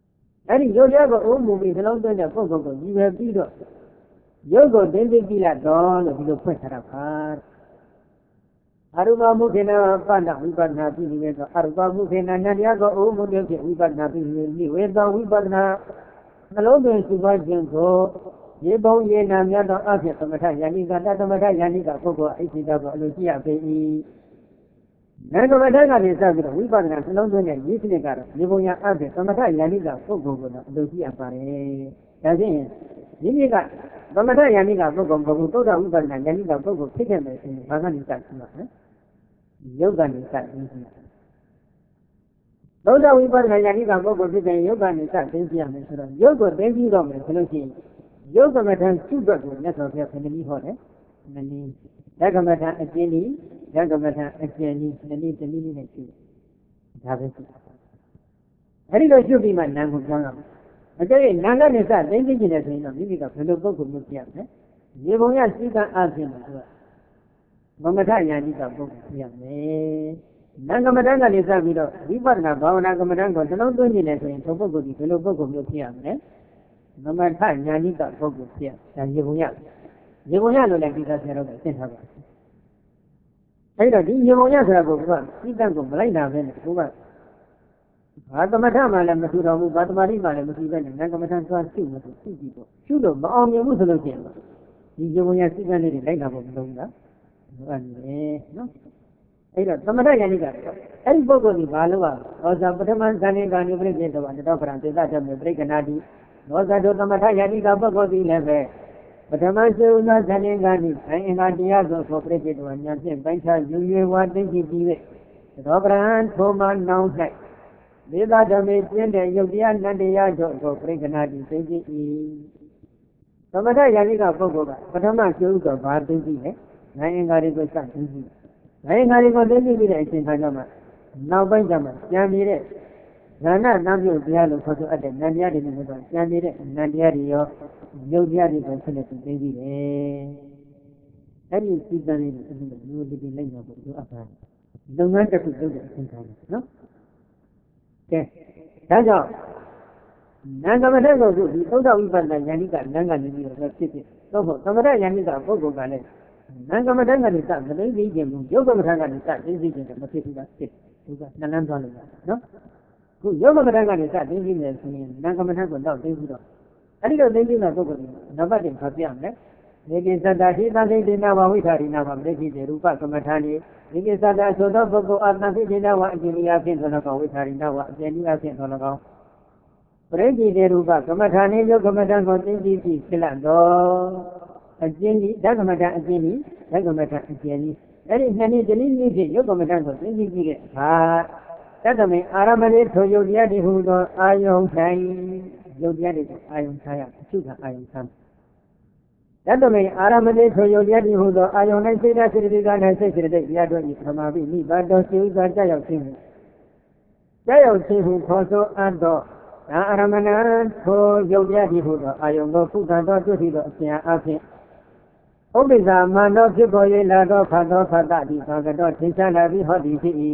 အဲ့ဒီရုပ်ရကိုအိုးမူပြီးနှလုံးသွင်းတဲ့ပုဂ္ဂိုလ်ကိုရည်ရွယ်ပြီးတော့ရုပ်ကိုသိသိကြည့်လိုက်တော့လို့ဒီလိုဖွင့်ထားတာပါအရူပမုခေနပဏ္ဏဝိပဿနာပြုပြီးတော့အရူပမုခေနနတရားကိုအိုးမူတဲ့ဝိပဿနာပြုပြီးဝေသောဝိပဿနာနှလုံးသွင်းစုပါခြင်းကိုရေပုံရေနာမြတ်သောအဖြစ်သမထယန္တိကတသမထယန္တိကပုဂ္ဂိုလ်အိသိတကိုအလိုရှိရပေ၏နာကမထကနေစပြီးတော့ဝိပဿနာနှလုံးသွင်းတဲ့ရည်စနစ်ကတော့ရေပုံရအဖြစ်သမထယန္တိကပုဂ္ဂိုလ်ကိုတော့အလိုရှိရပါတယ်ဒါဖြင့်ဒီနေ့ကသမထယန္တိကပုဂ္ဂိုလ်ပုဂ္ဂိုလ်သုဒ္ဓဝိပဿနာယန္တိကပုဂ္ဂိုလ်ဖြစ်ခဲ့မယ်ဆိုရင်ဘာကနေစရှိမှာလဲယုတ်ကနေစရှိမှာသုဒ္ဓဝိပဿနာယန္တိကပုဂ္ဂိုလ်ဖြစ်တဲ့ယုတ်ကနေစသိသိရမယ်ဆိုတော့ယုတ်ကိုသိသိတော့မယ်ဆိုလို့ရှိရင်ယုတ်ကမ္မထံစုဘက်ကိုမြတ်စွာဘုရားခဏလေးဟောတယ်။နည်းနည်းဓကမ္မထံအကျဉ်းကြီးဓကမ္မထံအကျဉ်းကြီးနည်းနည်းတနည်းနည်းနဲ့ရှိတယ်။ဒါပဲရှိတယ်။အဲဒီလိုရှုပြီးမှနာမ်ကိုပြောင်းရမယ်။အကယ်၍နာမ်ကနေစသိသိကျင်တယ်ဆိုရင်တော့မိမိကဘယ်လိုပုဂ္ဂိုလ်မျိုးဖြစ်ရမလဲ။ရေပုံရစည်းကမ်းအားဖြင့်တော့ကမ္မထယန္တိကပုဂ္ဂိုလ်ဖြစ်ရမယ်။နာမ်ကမ္မထံကနေစပြီးတော့ဝိပဿနာဘာဝနာကမ္မထံကိုနှလုံးသွင်းနေတယ်ဆိုရင်ဒီပုဂ္ဂိုလ်ဒီဘယ်လိုပုဂ္ဂိုလ်မျိုးဖြစ်ရမလဲ။သမထညာနိကပုဂ္ဂိုလ်ဖြစ်ဒါရေပုံရလို့လည်းဒီကဆရာတော်ကသင်ထားပါအဲ့တော့ဒီရေပုံရဆိုတာကိုကစိတ်တန်ကိုမလိုက်တာပဲနဲ့ကိုကဘာသမထမှလည်းမထူတော်ဘူးဘာသမာဓိမှလည်းမထူပဲနဲ့ငါကမ္မထသွားရှုမလို့ရှုကြည့်ပေါ့ရှုလို့မအောင်မြင်ဘူးဆိုလို့ရှိရင်ဒီရေပုံရစိတ်တန်လေးတွေလိုက်တာပေါ့မလုံးဘူးလားဟုတ်တယ်နော်အဲ့တော့သမထညာနိကအဲ့ဒီပုဂ္ဂိုလ်ဒီဘာလို့ဟောဇာပထမဇန်နေကံဥပရိသေတဝတတော်ပရံသေတတ်မြေပြိက္ခဏာတိသောဇတုသမထယန္တိကပုဂ္ဂိုလ်သည်လည်းပဲပထမရှိဥသောဇဏင်္ဂာနိဆိုင်အင်္ဂါတရားသို့ဆိုပြိစ္ဆေတဝညာဖြင့်ပိုင်းခြားယူ၍ဝါသိသိပြီး၍သောပရံထိုမှနောင်၌ဒေသဓမေကျင်းတဲ့ယုတ်တရားနန္တရားတို့ကိုပြိက္ခဏာတိသိသိ၏သမထယန္တိကပုဂ္ဂိုလ်ကပထမရှိဥသောဘာသိသိလဲနိုင်အင်္ဂါတွေကိုစသိသိနိုင်အင်္ဂါတွေကိုသိသိပြီးတဲ့အချိန်ခါကျမှနောက်ပိုင်းကျမှပြန်ပြီးတဲ့ဉာဏ်နဲ့နာပြုတ်တရားလို့ခေါ်ဆိုအပ်တဲ့ဉာဏ်တရားတွေနဲ့ဆိုကျန်နေတဲ့ဉာဏ်တရားတွေရောယုတ်တရားတွေကိုဆက်လက်သိသိပြီးတယ်။အဲ့ဒီစိတ်တန်းလေးကိုအဲ့ဒီလိုဒီလိုက်တော့ဘုရားအခါလုပ်ငန်းတစ်ခုလုပ်တဲ့အချိန်ခါနော်။ကဲဒါကြောင့်နာဂမထကိုဒီသုဒ္ဓဝိပဿနာဉာဏ်ကနာကနေပြီးတော့ဖြစ်ဖြစ်တော့သမထဉာဏ်ကပုဂ္ဂိုလ်ကလည်းနာဂမထကနေစမသိသိခြင်းဘူးယုတ်ကမထကနေစသိသိခြင်းမဖြစ်ဘူးလားဖြစ်သူကနှလန်းသွားလို့နော်ခုယောဂမထကနေစသိသိမယ်ဆိုရင်နာဂမထကိုတော့သိပြီးတော့အဲ့ဒီတော့သိပြီးမှပုဂ္ဂိုလ်ကနံပါတ်1ဖတ်ပြမယ်ဒီကိစ္စတာရှိသသိတေနဝဝိထာရိနာဝပရိခိတေရူပကမထန်ဒီကိစ္စတာဆိုသောပုဂ္ဂိုလ်အတ္တသိတေနဝအကျဉ်းအဖြစ်သော၎င်းဝိထာရိနာဝအကျဉ်းအဖြစ်သော၎င်းပရိခိတေရူပကမထန်ယောဂမထကိုသိသိပြီးဖြစ်လာတော့အကျဉ်းဓကမထအကျဉ်းဓကမထအကျဉ်းအဲ့ဒီနှစ်နည်းတနည်းနည်းဖြင့်ယောဂမထကိုသိသိပြီးတဲ့ဟာတတမေအာရမဏေထိုယုတ်တရားတွေဟူသောအာယုံဆိုင်ယုတ်တရားတွေကိုအာယုံထားရအချုပ်ကအာယုံထားတတမေအာရမဏေထိုယုတ်တရားတွေဟူသောအာယုံ၌စိတ်ဓာတ်စိတ္တိက၌စိတ်စိတ္တိတရားတို့ဤပထမပိနိဗ္ဗာန်တော်ရှိဥစွာကြောက်ရောက်ခြင်းဟုခေါ်ဆိုအပ်သောအာရမဏထိုယုတ်တရားတွေဟူသောအာယုံကိုဖုထံတော်တွေ့ပြီးသောအစဉ်အဖြစ်ဥပ္ပဇာမန္တောဖြစ်ပေါ်၍လာသောဖတ်သောဖတ်တတိဘာကတော်သင်္ချာလာပြီးဟောသည်ဖြစ်၏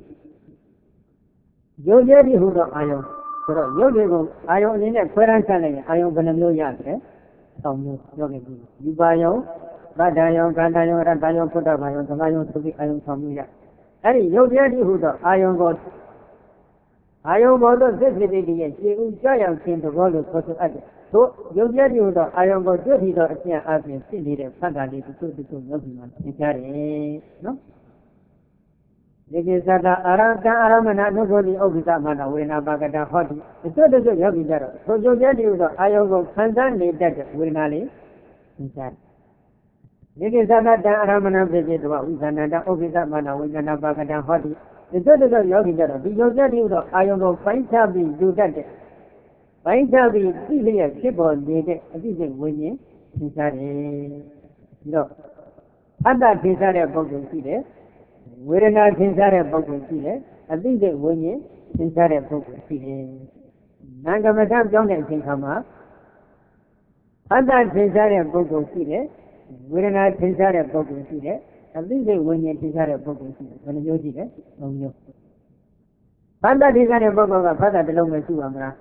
ယုတ်ရဲ့ဒီဟူသောအာယုံဆိုတော့ယုတ်တွေကိုအာယုံအနေနဲ့ခွဲရမ်းဆက်လိုက်ရင်အာယုံဘယ်နှမျိုးရတယ်။တောင်းမျိုးပြောခဲ့ပြီ။ယူပါယုံဗဒ္ဒယုံကာတယုံရတယုံဖုဒ္ဓဘာယုံသမာယုံသုတိအာယုံဆောင်မျိုးရ။အဲ့ဒီယုတ်ရဲ့ဒီဟူသောအာယုံကိုအာယုံဘောသောစိတ်စိတ္တိရဲ့ခြေဥကြောက်ရောက်ခြင်းသဘောလို့ခေါ်ဆိုအပ်တယ်။သို့ယုတ်ရဲ့ဒီဟူသောအာယုံကိုတွေ့ပြီးတော့အကျင့်အပြင်ဖြစ်နေတဲ့ဖတ်တာလေးတစ်ခုတစ်ခုရောက်ပြီးမှသင်ကြားတယ်နော်။ဒီကိစ္စတာအာရကံအာရမဏနုဘောတိဥပ္ပစ္စမနာဝေဒနာပါကတာဟောတိအစွတ်တစွတ်ရောက်ပြီးကြတော့ထိုကြုံကျဲတည်းဟူသောအာယုံကိုခံစားနေတတ်တဲ့ဝေဒနာလေးသင်ကြားတယ်ဒီကိစ္စတာတံအာရမဏဖြစ်ဖြစ်တော့ဝိသနာတဥပ္ပစ္စမနာဝေဒနာပါကတာဟောတိအစွတ်တစွတ်ရောက်ပြီးကြတော့ဒီကြုံကျဲတည်းဟူသောအာယုံကိုပိုင်းခြားပြီးယူတတ်တဲ့ပိုင်းခြားပြီးသိလျက်ဖြစ်ပေါ်နေတဲ့အသိစိတ်ဝိညာဉ်သင်ကြားတယ်ပြီးတော့အတ္တသင်ကြားတဲ့ပုဂ္ဂိုလ်ရှိတယ်ဝေဒနာသင်္ချာတဲ့ပုဂ္ဂိုလ်ရှိတယ်အသိစိတ်ဝိညာဉ်သင်္ချာတဲ့ပုဂ္ဂိုလ်ရှိတယ်နာဂမထပြောင်းတဲ့အချိန်ခါမှာအတ္တသင်္ချာတဲ့ပုဂ္ဂိုလ်ရှိတယ်ဝေဒနာသင်္ချာတဲ့ပုဂ္ဂိုလ်ရှိတယ်အသိစိတ်ဝိညာဉ်သင်္ချာတဲ့ပုဂ္ဂိုလ်ရှိတယ်ဘယ်နှမျိုးရှိလဲ၃မျိုးအတ္တသင်္ချာတဲ့ပုဂ္ဂိုလ်ကဖတ်တာတစ်လုံးပဲရှိပါမလား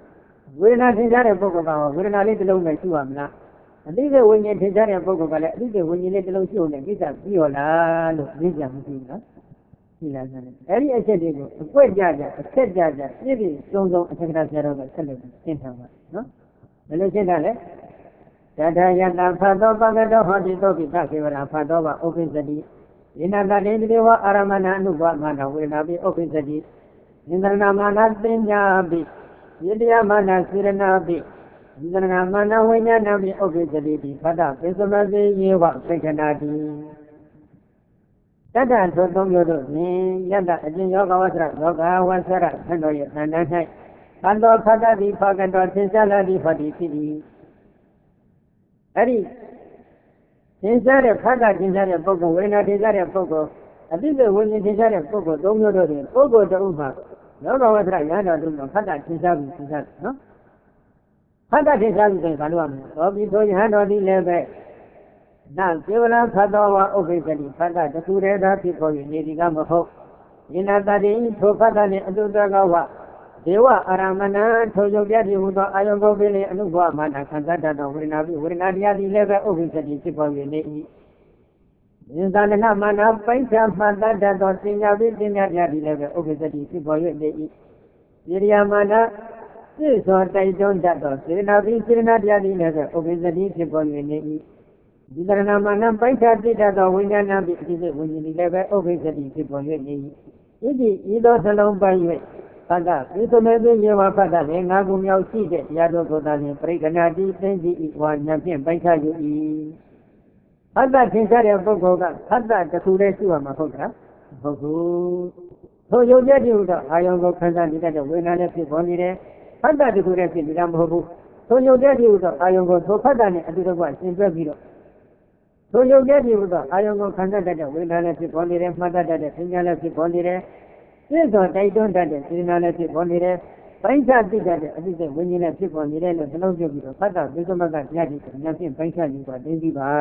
ဝေဒနာသင်္ချာတဲ့ပုဂ္ဂိုလ်ကဝေဒနာလေးတစ်လုံးပဲရှိရမလားအတိတ်ဝိညာဉ်သင်္ချာတဲ့ပုဂ္ဂိုလ်ကလည်းအတိတ်ဝိညာဉ်လေးတစ်လုံးရှိုံနဲ့ကိစ္စပြီးရောလားလို့သိကြမှုရှိနော်ရှိလားဆိုရင်အဲ့ဒီအချက်တွေကိုအကွက်ကြကြအချက်ကြကြပြည့်ပြည့်စုံစုံအထက်ကရာဆရာတော်ကဆက်လက်ရှင်းထားပါနော်ဘယ်လိုရှင်းတာလဲတထာယတဖတ်တော်ပကတောဟောတိသောပိသခေဝရဖတ်တော်ပါဥပ္ပိသတိဣနာတတေတိဝအာရမဏအနုဘမနာဝေနာပိဥပ္ပိသတိဣန္ဒနာမနာပညာပိယတယမနာစေရနာပိဣန္ဒနာမနာဝိညာဏပိဥပ္ပိသတိပိဖတ်တာပိသမစေယေဝသိက္ခဏာတိတတ္တသောသုံးမျိုးတို့ဖြင့်ယတအကျဉ်ယောဂဝဆရယောဂဝဆရဆံတော်ရဲ့တဏ္ဍ၌သံတော်ဖတ်တတိဖကတော်သင်္ချလာတိဖတ်တိဖြစ်သည်အဲ့ဒီသင်္ချတဲ့ဖတ်တာသင်္ချတဲ့ပုဂ္ဂိုလ်ဝေဒနာသင်္ချတဲ့ပုဂ္ဂိုလ်အတိတ်ဝိညာဉ်သင်္ချတဲ့ပုဂ္ဂိုလ်သုံးမျိုးတို့ဖြင့်ပုဂ္ဂိုလ်တဥမှာယောဂဝဆရရဟတော်တို့ဖတ်တာသင်္ချပြီးသင်္ချတယ်နော်ဖတ်တာသင်္ချပြီးဆိုရင်ဘာလို့ရမလဲသောပြီးသောရဟတော်သည်လည်းပဲနာကေဝလဖတ်တော်ဝဥပ္ပိသတိဖတ်တာတခုတည်းသာဖြစ်ပေါ်၍နေဒီကမဟုတ်ယနာတတိထိုဖတ်တာနှင့်အတုတကဝဒေဝအာရမဏထိုယုတ်ပြတိဟူသောအာယုံကိုပင်လေအနုဘဝမာနခံစားတတ်သောဝေဒနာပိဝေဒနာတရားသည်လည်းပဲဥပ္ပိသတိဖြစ်ပေါ်၍နေ၏ဉာဏ်သာဏမာနပိုင်ချမှတ်တတ်သောပညာပိပညာတရားသည်လည်းပဲဥပ္ပိသတိဖြစ်ပေါ်၍နေ၏ဣရိယာမာနသိသောတိုက်တွန်းတတ်သောစေနာပိစေနာတရားသည်လည်းပဲဥပ္ပိသတိဖြစ်ပေါ်၍နေ၏ဒီတရဏမာနပိုက်ချတိတတ်သောဝိညာဏပိအတိစိတ်ဝိညာဉ်သည်လည်းပဲဥပ္ပိသတိဖြစ်ပေါ်၍နေ၏ဣတိဤသောသလုံးပိုင်၍ဖတ်တာပိသမေသိယေဝဖတ်တာလည်းငါးခုမြောက်ရှိတဲ့တရားတော်ကိုသာလျှင်ပရိက္ခဏတိသိသိဤဝါညာဖြင့်ပိုက်ချယူ၏ဖတ်တာသင်္ချတဲ့ပုဂ္ဂိုလ်ကဖတ်တာတစ်ခုတည်းရှိရမှာဟုတ်လားဟုတ်ဘူးထိုယုတ်ပြည့်ဟူသောအာယုံကိုခံစားနေတဲ့ဝေဒနာနဲ့ဖြစ်ပေါ်နေတယ်ဖတ်တာတစ်ခုတည်းဖြစ်နေတာမဟုတ်ဘူးထိုယုတ်ပြည့်ဟူသောအာယုံကိုထိုဖတ်တာနဲ့အတူတကွရှင်းပြပြီးတော့ထိုယုတ်ပြည့်ဟူသောအာယုံကိုခံစားတတ်တဲ့ဝေဒနာနဲ့ဖြစ်ပေါ်နေတယ်မှတ်တတ်တဲ့ပညာနဲ့ဖြစ်ပေါ်နေတယ်သိသောတိုက်တွန်းတတ်တဲ့စေနာနဲ့ဖြစ်ပေါ်နေတယ်ပိုင်းခြားသိတတ်တဲ့အသိစိတ်ဝိညာဉ်နဲ့ဖြစ်ပေါ်နေတယ်လို့နှလုံးသွင်းပြီးတော့ဖတ်တာပိသမကတရားကြီးကိုဉာဏ်ဖြင့်ပိုင်းခြားယူပါသိသိပါ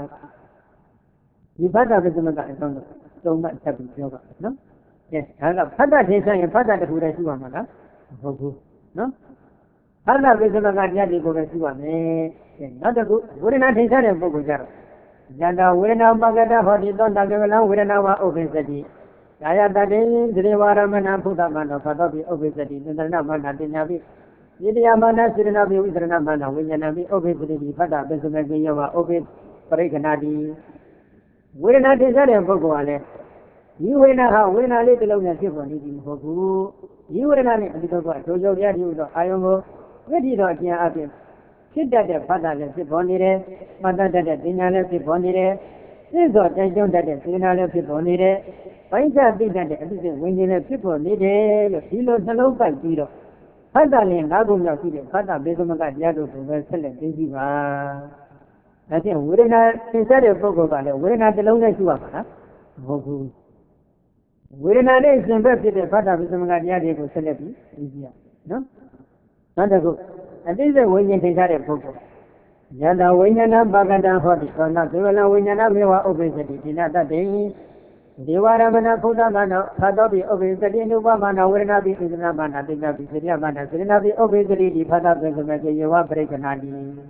ဒီဖတ်တာပိသမကအကြောင်းတော့သုံးမှတ်ချက်ပြီးပြောပါနော်ကဲဒါကဖတ်တာထိဆိုင်ရင်ဖတ်တာတစ်ခုတည်းရှိပါမှာလားမဟုတ်ဘူးနော်ဖတ်တာပိသမကတရားကြီးကိုပဲရှိပါမယ်ကဲနောက်တစ်ခုဝေဒနာထိဆိုင်တဲ့ပုဂ္ဂိုလ်ကြတော့ယန္တာဝေဒနာပကတဟောတိသောတကလံဝေဒနာဝဥပ္ပိသတိကာယတတေဒေဝရမဏဘုဒ္ဓမန္တောဖတ်တော်ပြီးဥပ္ပိသတိသန္တနာမဏပညာပြီးဣတိယမဏစေရဏပြီးဝိသရဏမဏဝိညာဏပြီးဥပ္ပိသတိဖတ်တာပိစမေကိယောဝဥပ္ပိပရိက္ခဏာတိဝေဒနာထင်ရှားတဲ့ပုဂ္ဂိုလ်ကလည်းဒီဝေဒနာဟာဝေဒနာလေးတစ်လုံးနဲ့ဖြစ်ပေါ်နေသည်မဟုတ်ဘူးဒီဝေဒနာနဲ့အတူတူကဒုယုတ်ရည်ဟူသောအာယုံကိုဝိတိတော်အကျဉ်းအပြင်ဖြစ်တတ်တဲ့ဖတ်တာလည်းဖြစ်ပေါ်နေတယ်မှတ်တတ်တဲ့ပညာလည်းဖြစ်ပေါ်နေတယ်သိသောတိုက်တွန်းတတ်တဲ့စေနာလည်းဖြစ်ပေါ်နေတယ်ပိုင်းခြားသိတတ်တဲ့အသိစိတ်ဝိညာဉ်လည်းဖြစ်ပေါ်နေတယ်လို့ဒီလိုနှလုံးပိုက်ပြီးတော့ဖတ်တာလည်းငါးခုမြောက်ရှိတဲ့ဖတ်တာဘေသမကတရားတို့ကိုပဲဆက်လက်သိသိပါဒါဖြင့်ဝေဒနာသင်္ချတဲ့ပုဂ္ဂိုလ်ကလည်းဝေဒနာတစ်လုံးနဲ့ရှိပါမှာလားမဟုတ်ဘူးဝေဒနာနဲ့ရှင်ဘက်ဖြစ်တဲ့ဖတ်တာဘေသမကတရားတွေကိုဆက်လက်ပြီးသိကြရနော်နောက်တစ်ခုအတိစိတ်ဝိညာဉ်သင်္ချတဲ့ပုဂ္ဂိုလ်ယန္တာဝိညာဏပကတံဟောတိသောနာသေဝလဝိညာဏမေဝဥပ္ပိသတိဒီနာတတေဒေဝရမဏဘုဒ္ဓဘာနာဖတ်တော်ပြီးဥပ္ပိသတိအနုပမနာဝေဒနာပြီးဣဒနာဘာနာတိနာပြီးစေရဘာနာစေနာပြီးဥပ္ပိသတိဒီဖတ်တာပြေစမေကေယဝပရိက္ခဏာတိ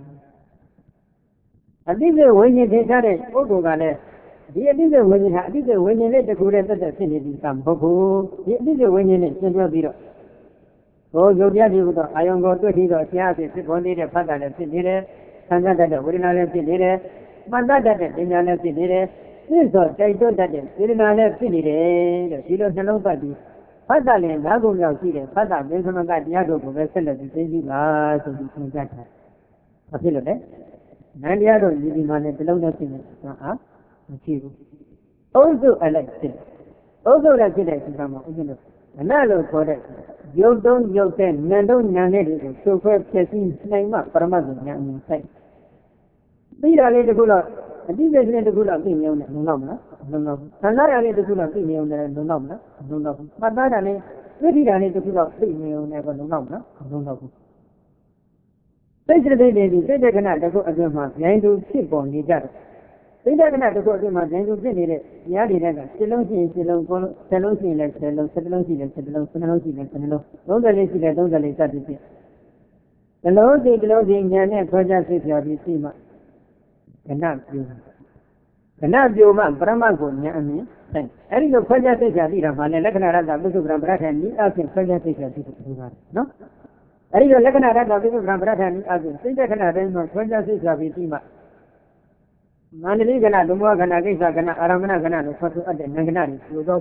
အတိစိတ်ဝိညာဉ်ထင်ရှားတဲ့ပုဂ္ဂိုလ်ကလည်းဒီအတိစိတ်ဝိညာဉ်ဟာအတိစိတ်ဝိညာဉ်နဲ့တခုတည်းသက်သက်ဖြစ်နေသည်ကမဟုတ်ဘူးဒီအတိစိတ်ဝိညာဉ်နဲ့ရှင်းပြပြီးတော့ဟောယုတ်ပြပြီးတော့အာယုံကိုတွေ့ပြီးတော့ဆရာအဖြစ်ဖြစ်ပေါ်နေတဲ့ဖတ်တာလည်းဖြစ်နေတယ်ခံစားတတ်တဲ့ဝေဒနာလည်းဖြစ်နေတယ်မှတ်တတ်တဲ့ပညာလည်းဖြစ်နေတယ်သိသောတိုက်တွန်းတတ်တဲ့စေနာလည်းဖြစ်နေတယ်လို့ဒီလိုနှလုံးပတ်ပြီးဖတ်တာလည်းငါးခုမြောက်ရှိတယ်ဖတ်တာဘေသမကတရားတို့ကိုပဲဆက်လက်ပြီးသိကြပါဆိုပြီးသင်ကြားထားဘာဖြစ်လို့လဲနန္တရားတို့ဒီမှာလည်းတစ်လုံးနဲ့ဖြစ်နေတာမရှိဘူးအုပ်စုအလိုက်ဖြစ်တယ်အုပ်စုလည်းဖြစ်တဲ့ဒီမှာဥစ္စာလို့မနလို့ခေါ်တဲ့ရုပ်တုံးရုပ်တဲ့နံတုံးနံလေးတွေကိုဖြိုခွဲဖြည့်ဆည်းနိုင်မှပရမတ်ကိုဉာဏ်အမြင်ဆိုင်ပြီးတာလေးတစ်ခုတော့အတိအကျလေးတစ်ခုတော့သိမြုံနဲ့လုံလောက်မလားလုံလောက်ဘူးခန္ဓာရလေးတစ်ခုတော့သိမြုံနဲ့လုံလောက်မလားလုံလောက်ဘူးမှတ်သားတာလေးသိတိတာလေးတစ်ခုတော့သိမြုံနဲ့လုံလောက်မလားလုံလောက်ဘူးသိစိတ်တွေဒီစိတ်တဲ့ခဏတစ်ခုအတွင်းမှာဉာဏ်တူဖြစ်ပေါ်နေကြတယ်သိတဲ့ခဏတစ်ခုအတွင်းမှာဉာဏ်တူဖြစ်နေတဲ့ဉာဏ်တွေကစိတ်လုံးရှိရင်စိတ်လုံးကိုယ်လုံးရှိရင်လည်းစိတ်လုံးစိတ်လုံးရှိရင်စိတ်လုံးစိတ်လုံးရှိရင်စိတ်လုံး30လေးရှိတယ်30လေးစသည်ဖြင့် Delodi Yan, Project Sima. Cannot do. Cannot do Brahmago Yan. I think the Project Yadira, Malakana, Busu and asking Project Yadira. No? I think the Lakana, Busu and asking Sinjakana, Project Sima. Manigana, the Morgana, Aramana, for the Naganari.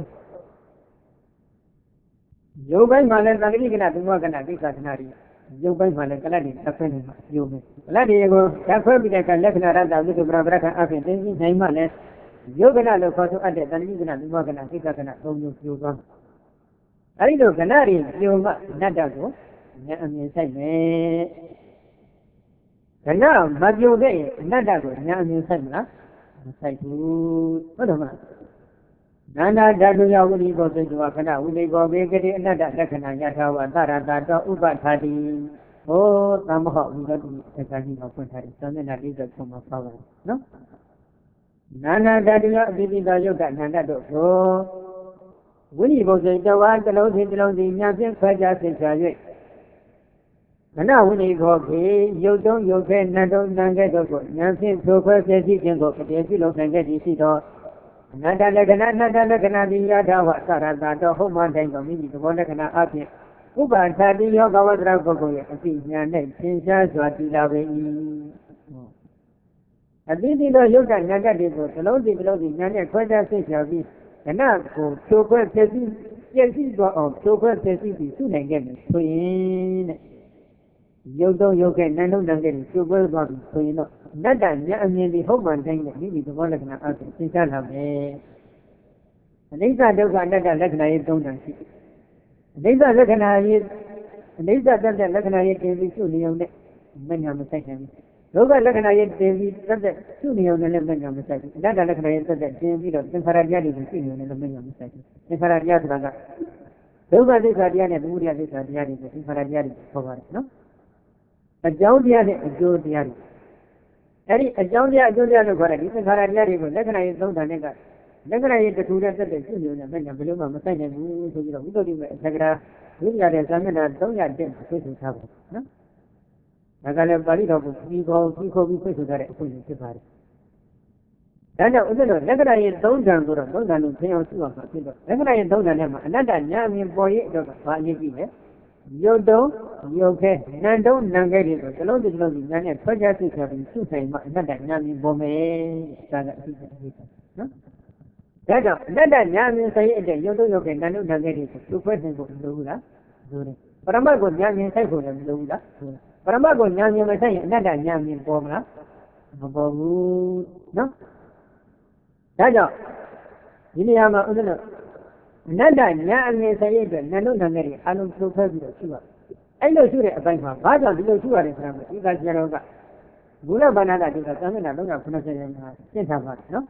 Yoga Malan, Manigana, the Morgana, Visakanari. Yoga Malan, Kalani, Yoga. Ladiego, Kaffir, Lakana, Busu Brabra, after taking Naimanes. Yoga, the photo at the Nigana, the Morgana, Visakana, Yoga. I know Canary, Yoga, Nadago, and say, and now, but you day, Nadago, Yan Semla, say, what am I? Nana Daduya will go to Wakana, will go make it another Lakana Yatawa, Tarata, Ubatadi. Oh, somehow we got a kind of Puntari, something that is from a power. No? Nana Daduya, Bibi Yoga, Nana. Oh, when you go to the one, the Lord, the Yasin, Fajas, and Sajay. And now when you go, you don't, you can, Nado, Nanga, Yasin, so first as you can go, the Philo can get this door. Nada Lagana, the Yadawa, Sarada, home one thing of me, the one that can ask you. Uba, Tadi, Yoga, Drago, and see your name, since that's what you love. A bit of yoga, Naga, the Lord, Nana, quite a thing of this. And now, so quite a thing, yes, he's got on, so quite a thing, soon again, Queen. Yoga, Nano, Nanga, so well about it, so you know. Nada, I mean, the home one thing that maybe the one that can ask you, since I have a. And these are those another Lagana, don't see. These are Lagana, and these are the Lagana, TV, soon, many of the second. Those are Lagana, TV, soon, many of the second. That Lagana, that TV, the Faradian, and senior, and the many of the second. The Faradian, those are this idea, and Muria, this idea, the Faradian, no? A Jaudia, a Jodian. Any a Jaudia, Julia, got it. It's a Faradian, Lagana is no Nega. Lagana is the two that the senior, and many of the Luma, and we don't even Sagra, we are examined, don't get them to face travel. No? I got a body of people, we face to that opinion to buy. Then Lagana is don't down to the pay on two of the people. Lagana is don't them, another young boy, the Yodo, Yoke, Nando, Nangari, the Lord is loving, and Project is having two things, another young Bome, no? That young say that Yodo, Yoke, Nando, Nangari, two persons of Lula. But I'm not going young say for them, Lula. But I'm not going young say another young in Bomla. No? That's Yama, Nada, Yan say, Nano Nangari, I don't so perfect. I know you a bank of Bada, you two are in front of you guys. Gula Banana is a family, I don't have to no?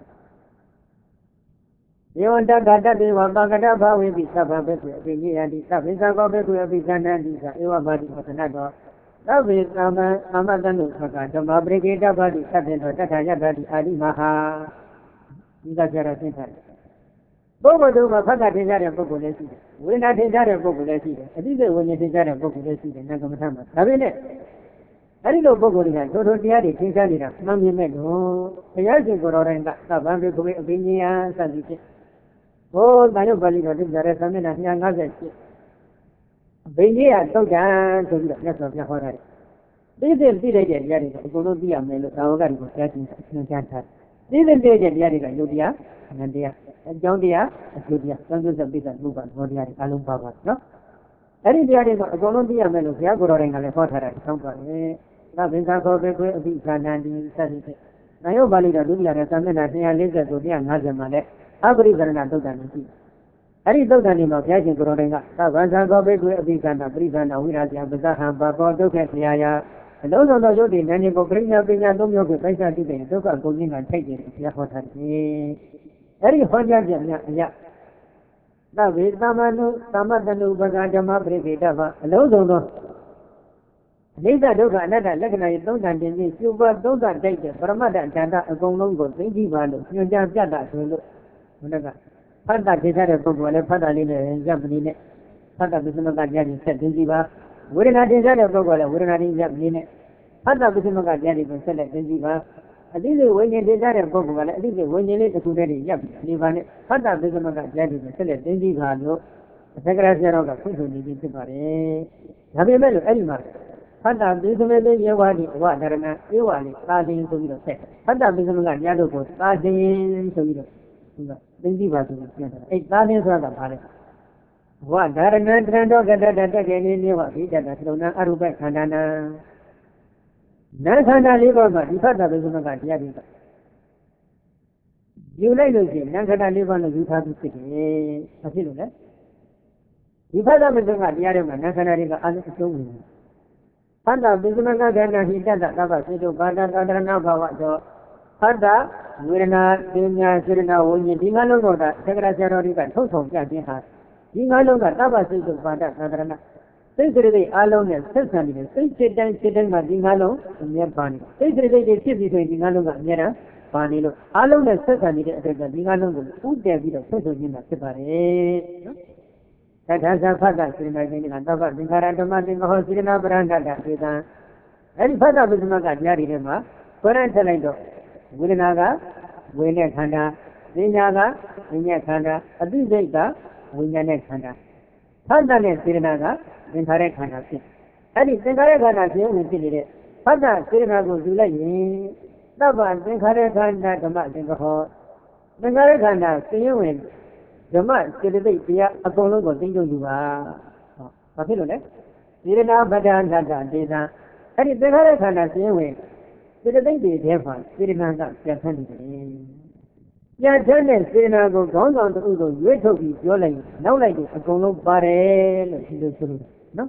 You want that they were Bagada, will be Sabbath, and the Sabbath will be done and you are body for another. That is Amazon, Brigade body, Saturday, body, Alimaha. You got your attention. Bobo do my father did that population. When I did that population, I did it when you did that population in Nagamama. I mean it. I didn't know Bobo had total the attic, Mammy Meadow, the Yasin Goranga, Sabambi, Vinia, Sandy. Oh, my nobody got in the rest of the young others. Vinia, so down to the rest of the horror. This is the day that Yari, going to be a male, our guy was getting Santa. This is the day that Yari, Julia, and dear. Jodia, Julia, Sangus of Bisa, Luba, Modia, Alumba, no? Any day is going to be a Melusia, growing a letter, somebody, nothing can go back with the Canadian Saturday. I know Balida Dulia, and something that they are later to be another mother. How could you not do that? I didn't know that in occasion growing up. Once I go back with the Canada, Brisbane, we had the Bazahan, Babo, Dokia, and those on the Jodi, and you go bring up in a Domio, Pesa, today, so I'm going and take it. Very hot, yeah. Now, with Samadanu, Bagajama, Brigada, Lodo. Neither do another Lagana, don't and in you were those are dated, Brahmada and Tanda, a Gongo, Thingy Valo, you just got that. Panda did that a book, Pada in Japanese. Pada is not that said, Ziva, ဝေဒနာတင်စားတဲ့ပုဂ္ဂိုလ်လည်းဝေဒနာတင်စားနေနဲ့ဖတ်တာပစ္စမကတရားတွေကိုဆက်လက်သိသိပါအတိစိတ်ဝိညာဉ်တင်စားတဲ့ပုဂ္ဂိုလ်ကလည်းအတိစိတ်ဝိညာဉ်လေးတစ်ခုတည်းရပ်နေပါနဲ့ဖတ်တာပစ္စမကတရားတွေကိုဆက်လက်သိသိပါလို့အသက်ကရာဆရာတော်ကဖွင့်ဆိုနေပြီးဖြစ်ပါတယ်ဒါပေမဲ့လို့အဲ့ဒီမှာဖတ်တာပစ္စမလေးယေဝတိအဝဒရဏဧဝလေးသာတင်ဆိုပြီးတော့ဆက်ဖတ်တာပစ္စမကတရားတို့ကိုသာတင်ဆိုပြီးတော့သူကသိသိပါဆိုပြီးပြောတာအဲ့သာတင်ဆိုတာကဘာလဲဝါဒါရဏံတရံတော်ကတ္တတက္ကေနိနိဝဘိတ္တသရုံနာအရုပခန္ဓာနာနာခန္ဓာလေးပါးမှာဒီဖတ်တာပစ္စမကတရားတွေကယူလိုက်လို့ရှိရင်နာခန္ဓာလေးပါးလို့ယူထားပြီးဖြစ်တယ်။ဘာဖြစ်လို့လဲ။ဒီဖတ်တာပစ္စမကတရားတွေမှာနာခန္ဓာတွေကအာရုံအကျုံးဝင်တယ်။ဖတ်တာပစ္စမကခန္ဓာဟိတတ္တသဗ္ဗစေတုဘာဒသန္တရဏဘဝသောဖတ်တာဝေဒနာပညာစေတနာဝိညာဉ်ဒီငါးလုံးတော့သက္ကရာဆရာတော်တွေကထုတ်ဆောင်ပြခြင်းဟာဒီငါးလုံးကသဗ္ဗစိတ်တုပါဒသန္တရဏစိတ်စိတ်အားလုံးနဲ့ဆက်ဆံနေတယ်စိတ်စိတ်တိုင်းမှာဒီငါးလုံးအမြဲပါနေစိတ်စိတ်တွေဖြစ်ပြီးဆိုရင်ဒီငါးလုံးကအမြဲတမ်းပါနေလို့အားလုံးနဲ့ဆက်ဆံနေတဲ့အတွက်ကဒီငါးလုံးကိုဥတည်ပြီးတော့ဆက်ဆိုခြင်းမှာဖြစ်ပါတယ်နော်သတ္ထသဖတ်တာစေနာကိန်းကသဗ္ဗသင်္ခါရဓမ္မသင်္ခဟောစေနာပရဏတ္တသေတံအဲ့ဒီဖတ်တာပစ္စမကတရားတွေထဲမှာခွဲရထလိုက်တော့ဝေဒနာကဝေနဲ့ခန္ဓာပညာကဝိညာဉ်ခန္ဓာအသိစိတ်ကဝိညာဉ်နဲ့ခန္ဓာဖတ်တာနဲ့စေတနာကသင်္ခါရခန္ဓာဖြစ်အဲ့ဒီသင်္ခါရခန္ဓာဖြစ်ဝင်ဖြစ်နေတဲ့ဖတ်တာစေတနာကိုယူလိုက်ရင်သဗ္ဗသင်္ခါရခန္ဓာဓမ္မသင်္ခဟောသင်္ခါရခန္ဓာသိရင်ဝင်ဓမ္မစေတသိက်တရားအကုန်လုံးကိုသိကြယူပါဘာဖြစ်လို့လဲစေတနာပဒ္ဒနာတဒေသအဲ့ဒီသင်္ခါရခန္ဓာသိရင်ဝင်စေတသိက်တွေထဲမှာစေတနာကပြန်ထမ်းနေတယ်ပြန်ထမ်းတဲ့စေနာကိုခေါင်းဆောင်တူကိုရွေးထုတ်ပြီးပြောလိုက်နောက်လိုက်ကိုအကုန်လုံးပါတယ်လို့ဒီလိုဆိုလို့နော်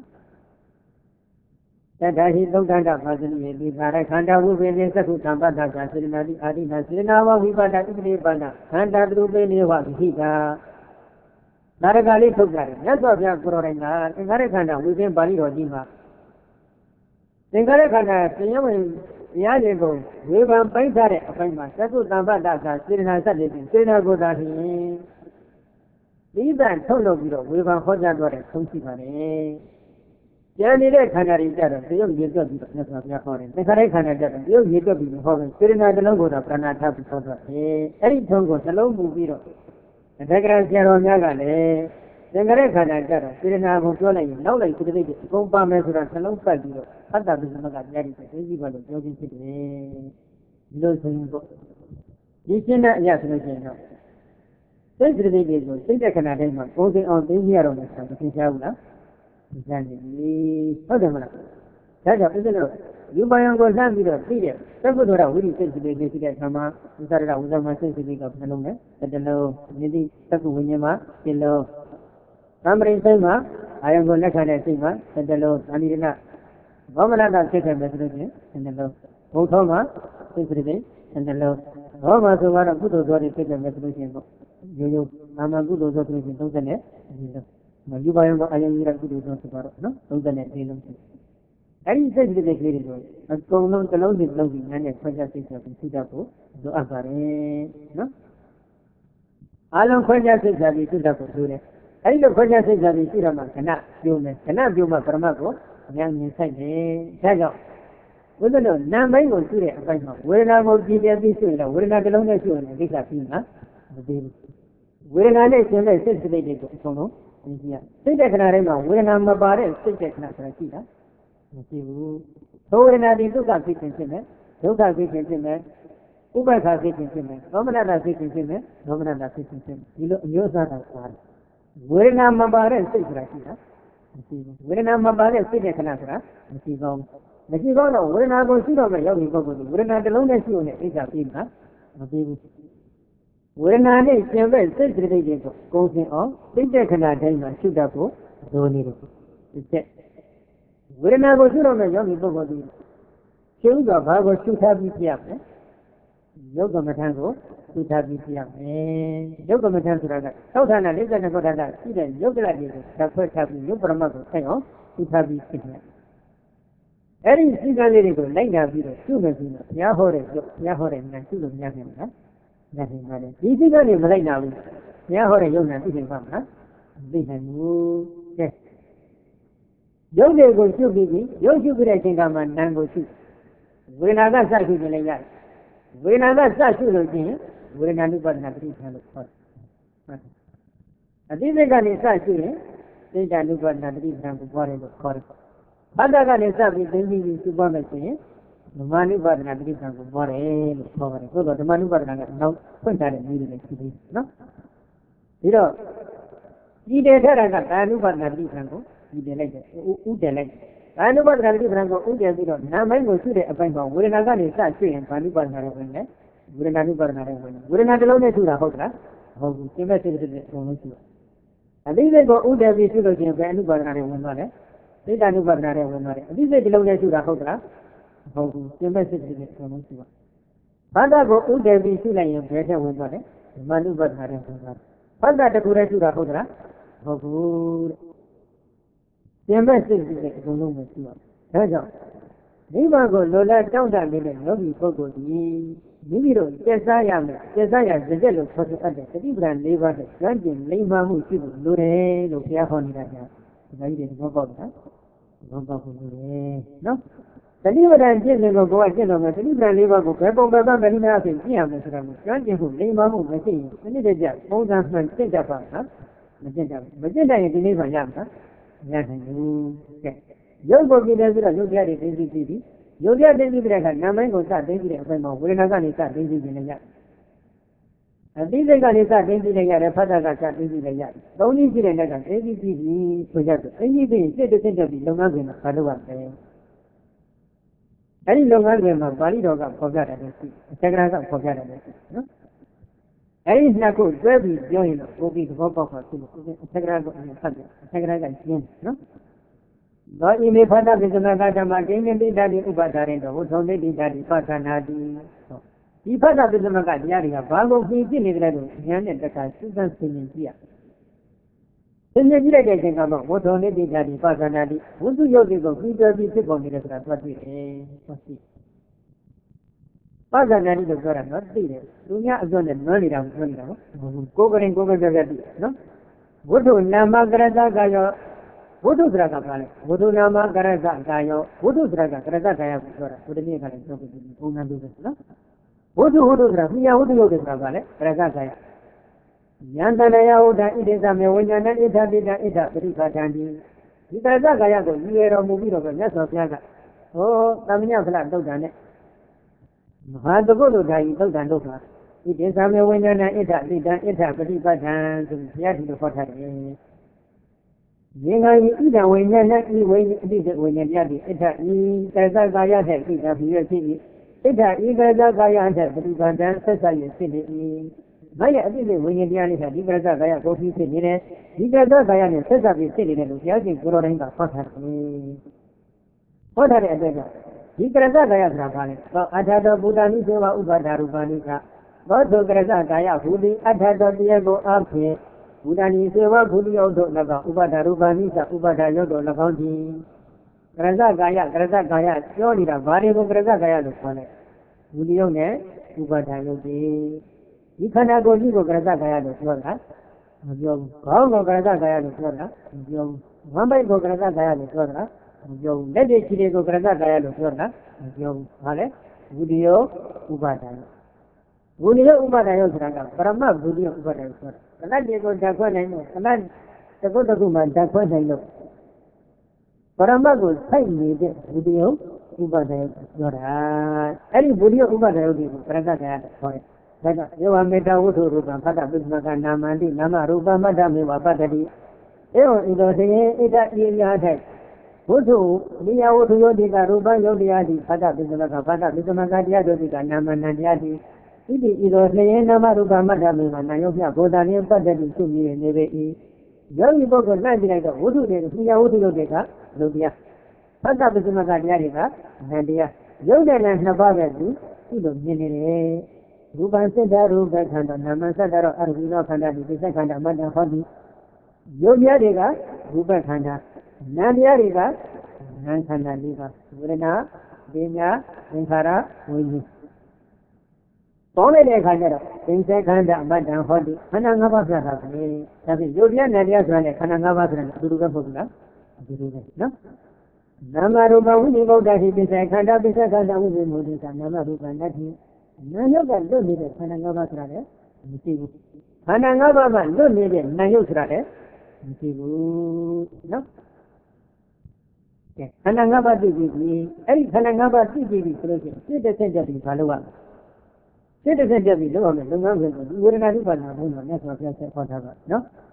တထာဟိသုဒ္ဓန္တပါဇနိယေတိပါရခန္ဓာဝိပင်သက္ခုသံပတ္တကစေနာတိအာတိနာစေနာဝဝိပါဒဣတိပါဒခန္ဓာတုပေနေဝဝိဟိတာနာရကလေးထုတ်ကြတယ်မြတ်စွာဘုရားကိုရောတိုင်းကသင်္ခါရခန္ဓာဝိပင်ပါဠိတော်ကြီးမှာသင်္ခါရခန္ဓာသင်္ယဝင်တရားတွေကိုဝေဖန်ပိုင်းထားတဲ့အပိုင်းမှာသက္ကုတံပတ္တကစေနာစက်တွေစေနာကိုသာဖြင့်ဒီတန်ထုတ်လုပ်ပြီးတော့ဝေဖန်ဟောကြားတော့တဲ့ဆုံးရှိပါတယ်။ကျန်နေတဲ့ခန္ဓာတွေကြတော့တရုပ်ရေတွက်ပြီးတော့မြတ်စွာဘုရားဟောတယ်။သင်္ခါရခန္ဓာကြတော့တရုပ်ရေတွက်ပြီးဟောတယ်။စေနာတစ်လုံးကိုတော့ပရဏာထပြီးဟောတော့တယ်။အဲ့ဒီထုံးကိုနှလုံးမူပြီးတော့တက္ကရာဆရာတော်များကလည်းသင်္ခါရခန္ဓာကြတော့စေနာကိုပြောလိုက်ရင်နောက်လိုက်စိတ္တိတ်အကုန်ပါမယ်ဆိုတာနှလုံးပတ်ပြီးတော့ဖတ်တာပစ္စမကတရားတွေသိကြပါလို့ပြောခြင်းဖြစ်တယ်ဒီလိုဆိုရင်ပေါ့ဒီရှင်းတဲ့အရာဆိုလို့ရှိရင်တော့စိတ်စိတ္တိတ်တွေကိုစိတ်တဲ့ခဏတိုင်းမှာကိုယ်စိမ်အောင်သိရတော့မယ်ဆိုတာမသိချဘူးလားသိကြတယ်ဟုတ်တယ်မလားဒါကြောင့်ဥစ္စာလို့ယူပယံကိုလှမ်းပြီးတော့သိတယ်သက္ကုတ္တရဝိရိစိတ်စိတ္တိတ်ရှိတဲ့အခါမှာဥစ္စာရဝိဇ္ဇမစိတ်စိတ္တိတ်ကနှလုံးနဲ့တလုံးမြင်သည့်သက္ကုဝိညာဉ်မှာပြလုံးသံပရိစိတ်မှာအာယံကိုလက်ခံတဲ့စိတ်မှာတလုံးသံဒီရဏဘောမနတာဖြစ်ခဲ့မယ်ဆိုလို့ချင်းနှလုံးဘုံထောမှာစိတ်စိတ္တိတ်နှလုံးဘောမှာဆိုတော့ကုသိုလ်ဇောတွေဖြစ်ခဲ့မယ်ဆိုလို့ချင်းပေါ့ရိုးရိုးနာမကုသိုလ်ဇောဆိုလို့ချင်း30နဲ့ဒီလိုယူပါယံကိုအာယံကြီးရကုသိုလ်ဇောဆိုတော့နော်30နဲ့ဒီလုံးဖြစ်အဲ့ဒီစိတ်စိတ္တိတ်ကလေးတွေကိုအကုန်လုံးတစ်လုံးစီတစ်လုံးစီနားနဲ့ဖွင့်ပြစိတ်ဆိုပြီးသိတတ်ဖို့လိုအပ်ပါတယ်နော်အလုံးဖွင့်ပြစိတ်ဆိုပြီးသိတတ်ဖို့လိုတယ်အဲ့ဒီလိုခွင့်ချက်စိတ်ဓာတ်ကြီးရှိတော့မှခဏပြုံးမယ်ခဏပြုံးမှပရမတ်ကိုအများကြီးဆိုင်တယ်ဒါကြောင့်ဘုဒ္ဓတို့နာမ်ပိုင်းကိုရှိတဲ့အပိုင်းမှာဝေဒနာကိုကြည်ပြပြီးရှိရင်တော့ဝေဒနာတစ်လုံးနဲ့ရှိရင်ဒိဋ္ဌာပြီးမှာမသေးဘူးဝေဒနာနဲ့ရှင်တဲ့စိတ်စိတ်တွေကိုအဆုံးလုံးသိရစိတ်တဲ့ခဏတိုင်းမှာဝေဒနာမပါတဲ့စိတ်တဲ့ခဏဆိုတာရှိတာမရှိဘူးသောဝေဒနာဒီဒုက္ခဖြစ်ခြင်းဖြစ်မယ်ဒုက္ခဖြစ်ခြင်းဖြစ်မယ်ဥပ္ပခါဖြစ်ခြင်းဖြစ်မယ်သောမနတာဖြစ်ခြင်းဖြစ်မယ်သောမနတာဖြစ်ခြင်းဖြစ်မယ်ဒီလိုအမျိုးအစားတော့ပါတယ်ဝေဒနာမပါတဲ့စိတ်ဆိုတာရှိတာမရှိဘူးဝေဒနာမပါတဲ့စိတ်တဲ့ခဏဆိုတာမရှိကောင်းမရှိကောင်းတော့ဝေဒနာကိုရှိတော့မှရောက်နေပုဂ္ဂိုလ်ကဝေဒနာတစ်လုံးနဲ့ရှိုံနဲ့အိစ္ဆာပြီးမှာမပြီးဘူးဝေဒနာနဲ့ရှင်ပဲစိတ်စိတ်တွေကိုကုံစင်အောင်စိတ်တဲ့ခဏတိုင်းမှာရှုတတ်ဖို့လိုနေတယ်ဒီချက်ဝေဒနာကိုရှိတော့မှရောက်နေပုဂ္ဂိုလ်ကရှင်းတော့ဘာကိုရှုထားပြီးပြရမလဲယုတ်ကမ္မထံကိုရှုထားပြီးပြရမယ်ယုတ်ကမ္မထံဆိုတာကသောဌာန52ခုဌာနရှိတဲ့ယုတ်ကလတွေကိုသက်ဖွဲ့ထားပြီးယုတ်ပရမတ်ကိုဆိုင်အောင်ရှုထားပြီးဖြစ်တယ်အဲ့ဒီစိတ်ကလေးတွေကိုလိုက်နာပြီးတော့ရှုမယ်ဆိုရင်ဘုရားဟောတဲ့ယုတ်ဘုရားဟောတဲ့ဉာဏ်ရှုလို့မရနိုင်ဘူးလားမရနိုင်ပါနဲ့ဒီစိတ်ကလေးမလိုက်နာဘူးဘုရားဟောတဲ့ယုတ်ဉာဏ်သိနိုင်ပါမလားမသိနိုင်ဘူးကဲရုပ်တွေကိုရှုပြီးရုပ်ရှုပြီးတဲ့အချိန်ကမှနာမ်ကိုရှုဝေဒနာကစရှုနေလိုက်ရတယ်ဝေဒနာကစရှုလို့ချင်းဝေဒနာနုပါဒနာပဋိဌာန်လို့ခေါ်တယ်အတိစိတ်ကနေစရှုရင်စိတ်ဓာနုပါဒနာပဋိဌာန်ကိုခေါ်တယ်လို့ခေါ်တယ်ဖတ်တာကနေစပြီးသိသိပြီးရှုပွားမယ်ဆိုရင်ဓမ္မနုပါဒနာပဋိဌာန်ကိုခေါ်တယ်လို့ခေါ်ပါတယ်ဆိုတော့ဓမ္မနုပါဒနာကနောက်ဖွင့်ထားတဲ့နည်းတွေလည်းရှိသေးတယ်နော်ပြီးတော့ဒီတဲ့ထတာကကာနုပါဒနာပဋိဌာန်ကိုဒီတယ်လိုက်တယ်ဥတည်လိုက်ကာနုပါဒနာပဋိဌာန်ကိုဥတည်ပြီးတော့နာမိုင်းကိုရှုတဲ့အပိုင်းမှာဝေဒနာကနေစရှုရင်ဘာနုပါဒနာတွေဝင်လဲဝေဒနာနုပါဒနာတွေဝင်တယ်ဝေဒနာတစ်လုံးနဲ့ရှုတာဟုတ်လားဟုတ်ဘူးသင်္မဲ့စိတ်တစ်အကုန်လုံးရှုအသိစိတ်ကိုဥတည်ပြီးရှုလို့ရှိရင်ဘယ်အနုပါဒနာတွေဝင်သွားလဲစိတ်တ ानु ပါဒနာတွေဝင်သွားတယ်အသိစိတ်တစ်လုံးနဲ့ရှုတာဟုတ်လားဟုတ်ဘူးသင်္မဲ့စိတ်တစ်အကုန်လုံးရှုပါဘာသာကိုဥတည်ပြီးရှုလိုက်ရင်ဘယ်ထက်ဝင်သွားလဲဓမ္မနုပါဒနာတွေဝင်သွားတယ်ဘာသာတစ်ခုတည်းရှုတာဟုတ်လားဟုတ်ဘူးသင်္မဲ့စိတ်တစ်အကုန်လုံးပဲရှုရဒါကြောင့်နိဗ္ဗာန်ကိုလိုလားတောင်းတနေတဲ့ယောဂီပုဂ္ဂိုလ်ကြီးမိမိတို့ကျက်စားရမယ်ကျက်စားရစကြက်လို့ခေါ်ဆိုအပ်တဲ့တတိပဒံ၄ပါးနဲ့ကျွမ်းကျင်လိမ္မာမှုရှိဖို့လိုတယ်လို့ဘုရားဟောနေတာကြောင့်ဒီလိုကြီးတွေသဘောပေါက်တာသဘောပေါက်ဖို့လိုတယ်နော်တတိပဒံကျင့်စဉ်ကိုဘုရားကျင့်တော်မယ်တတိပဒံ၄ပါးကိုဘယ်ပုံပဲမလိမ္မာအဖြစ်ကျင့်ရမယ်ဆိုတာကိုကျွမ်းကျင်မှုလိမ္မာမှုမရှိရင်ဒီနေ့တည်းကပုံစံမှန်ကျင့်တတ်ပါလားမကျင့်တတ်ဘူးမကျင့်တတ်ရင်ဒီနေ့မှရမှာမရနိုင်ဘူးကဲရုပ်ကိုကြည့်တယ်ဆိုတော့ရုပ်တရားတွေသိသိပြီးရုပ်တရားသိပြီးတဲ့အခါနာမိုင်းကိုစသိပြီးတဲ့အပိုင်းမှာဝေဒနာကနေစသိပြီးနေရတယ်အသိစိတ်ကနေစသိပြီးနေရတယ်ဖတ်တာကစသိပြီးနေရတယ်သုံးနည်းရှိတဲ့လက်ကသိပြီးပြီးဆိုကြတယ်အင်းကြီးပြီးစစ်တစ်စစ်ပြီးလုပ်ငန်းစဉ်မှာဘာလုပ်ရမလဲအဲဒီလုပ်ငန်းစဉ်မှာပါဠိတော်ကဖော်ပြတယ်လို့ရှိအသက်ကရာကဖော်ပြတယ်လို့ရှိနော်အဲဒီနှစ်ခုတွဲပြီးပြောရင်တော့ကိုယ်ပြီးသဘောပေါက်ပါရှိလို့အသက်ကရာကိုအရင်ဖတ်တယ်အသက်ကရာကရှင်းနော်သောဣမေဖသပိစမကဓမ္မကိဉ္တိတ္တိဥပါဒရင်တော့ဝုထုံတိတ္တိပါဌာနာတိဒီဖသပိစမကတရားတွေကဘာကိုပြင်ဖြစ်နေတယ်လို့ဉာဏ်နဲ့တခါစဉ်းစားဆင်ခြင်ကြည့်ရဆင်ခြင်ကြည့်လိုက်တဲ့အချိန်ကမှဝုထုံတိတ္တိပါဌာနာတိဝိသုယုတ်တိကိုပြီးပြီးဖြစ်ပေါ်နေတယ်ဆိုတာသွားတွေ့တယ်ဟုတ်ရှိပါဌာနာတိလို့ပြောတာနော်သိတယ်သူများအစွမ်းနဲ့နွမ်းနေတာကိုပြောနေတာဟုတ်ကိုယ်ကရင်ကိုယ်ကပြပြသိနော်ဝုထုနာမကရတကယောဝုဒ္ဓစရကပါလေဝုဒ္ဓနာမကရဇကာယောဝုဒ္ဓစရကကရဇကာယကိုပြောတာဘုဒ္ဓမြတ်ကလည်းပြောပြီးပုံစံတူတယ်နော်ဝုဒ္ဓစရမြညာဝုဒ္ဓယုတ်ဆိုတာပါလေကရဇကာယယန္တနယဝုဒ္ဓဣတိသမေဝိညာဏဣဋ္ဌပိတံဣဋ္ဌပရိခာတံဒီဒီကရဇကာယကိုရည်ရတော်မူပြီးတော့မြတ်စွာဘုရားကဟောသမညဖလတုတ်တံနဲ့မဟာတကုတ်တို့ဓာယီတုတ်တံတို့ကဣတိသမေဝိညာဏဣဋ္ဌပိတံဣဋ္ဌပရိခာတံဆိုပြီးဘုရားဒီလိုဟောထားတယ်ဉာဏ်ဤဣဒဝိညာဏဤဝိအတိဝိညာဏတိဣဋ္ဌဤကသကာယတဲ့ဣဒ္ဓဖြစ်ရဖြစ်၏ဣဋ္ဌဤကသကာယတဲ့ပฏิပန္တံဆက်ဆက်ရဖြစ်နေ၏ငါရဲ့အတိဝိညာဉ်တရားလေးကဒီကသကာယကိုဖြစ်နေတယ်ဒီကသကာယနဲ့ဆက်ဆက်ပြီးဖြစ်နေတယ်လို့ဘုရားရှင်ကိုရောတိုင်းကဟောထားတယ်ဟောထားတဲ့အတွက်ကဒီကရဇကာယဆိုတာဘာလဲသောအထာတောဘုဒ္ဓနိစေဝဥပါဒရူပနိကသောသုကရဇကာယဟူသည်အထာတောတရားကိုအဖြစ်ဘုဒ္ဓနိစေဝဘုဒ္ဓယုတ်တို့၎င်းဥပါဒရူပနိကဥပါဒယုတ်တို့၎င်းသည်ကရဇကာယပြောနေတာဘာတွေကိုကရဇကာယလို့ခေါ်လဲဘုဒ္ဓယုတ်နဲ့ဥပါဒယုတ်တွေဒီခန္ဓာကိုယ်ကြီးကိုကရဇကာယလို့ပြောတာမပြောဘူးခေါင်းကိုကရဇကာယလို့ပြောတာမပြောဘူးဝမ်းပိုက်ကိုကရဇကာယလို့ပြောတာမပြောဘူးလက်တွေခြေတွေကိုကရဇကာယလို့ပြောတာမပြောဘူးဟာလေဘုဒ္ဓယုတ်ဥပါဒယုတ်ဘုဒ္ဓယုတ်ဥပါဒယုတ်ဆိုတာကပရမဘုဒ္ဓယုတ်ဥပါဒယုတ်ဆိုတာကလတ်တွေကိုဓာတ်ခွဲနိုင်လို့ကလတ်တစ်ခုတစ်ခုမှဓာတ်ခွဲနိုင်လို့ပရမတ်ကိုစိုက်နေတဲ့ဘုဒ္ဓယုတ်ဥပါဒယုတ်ပြောတာအဲ့ဒီဘုဒ္ဓယုတ်ဥပါဒယုတ်ကိုပရဇကာယတဲ့ခေါ်တယ်ဒါကယောဝမေတ္တာဝုထုရူပံဖတ်တပိစမကနာမန္တိနာမရူပမတ္တမေဝပတ္တိဧဝံဣတောသေဣတဣယာထိုက်ဝုထုနိယဝုထုယောတိကရူပံယုတ်တရားတိဖတ်တပိစမကဖတ်တပိစမကတရားတို့တိကနာမနံတရားတိဣတိဣသောလျင်နာမရူပမတ္တမေဝနာယုတ်ပြဘုဒ္ဓရင်ပတ္တိစုမြည်နေပေ၏ယောဂီပုဂ္ဂိုလ်လိုက်ပြလိုက်တော့ဝုထုတွေနိယဝုထုယောတိကလူတရားဖတ်တပိစမကတရားတွေကနံတရားယုတ်တဲ့နဲ့နှစ်ပါးပဲသူလိုမြင်နေတယ်ရူပံစိတ္တရူပခန္ဓာနာမစတ္တရောအရူပိနောခန္ဓာဒီစိတ်ခန္ဓာမတ္တဟောတိယုတ်များတွေကရူပခန္ဓာနာမ်များတွေကနာမ်ခန္ဓာ၄ပါးဝေဒနာပညာသင်္ခါရဝိညာဉ်ပေါင်းလိုက်တဲ့အခါကျတော့သင်္ခါခန္ဓာမတ္တဟောတိခန္ဓာ၅ပါးပြတာပဲဒါဖြင့်ယုတ်တရားနာမ်တရားဆိုတာနဲ့ခန္ဓာ၅ပါးဆိုတာအတူတူပဲမဟုတ်ဘူးလားအတူတူပဲနော်နာမရူပဝိနိဗ္ဗုဒ္ဓဟိပစ္စယခန္ဓာပစ္စယခန္ဓာဝိနိမုဒ္ဒိသနာမရူပနတ္တိနာယုတ်ကလွတ်နေတဲ့ခန္ဓာ၅ပါးဆိုတာလည်းမရှိဘူးခန္ဓာ၅ပါးမှာလွတ်နေတဲ့နာယုတ်ဆိုတာလည်းမရှိဘူးနော်ကဲခန္ဓာ၅ပါးသိပြီအဲ့ဒီခန္ဓာ၅ပါးသိပြီဆိုလို့ရှိရင်စိတ်တစ်ဆက်တက်ပြီးဘာလို့ရစိတ်တစ်ဆက်တက်ပြီးလုပ်ရမယ်လုပ်ငန်းစဉ်ကိုဝေဒနာဥပါဒနာဘုံမှာမြတ်စွာဘုရားဆက်ဟောထားပါနော်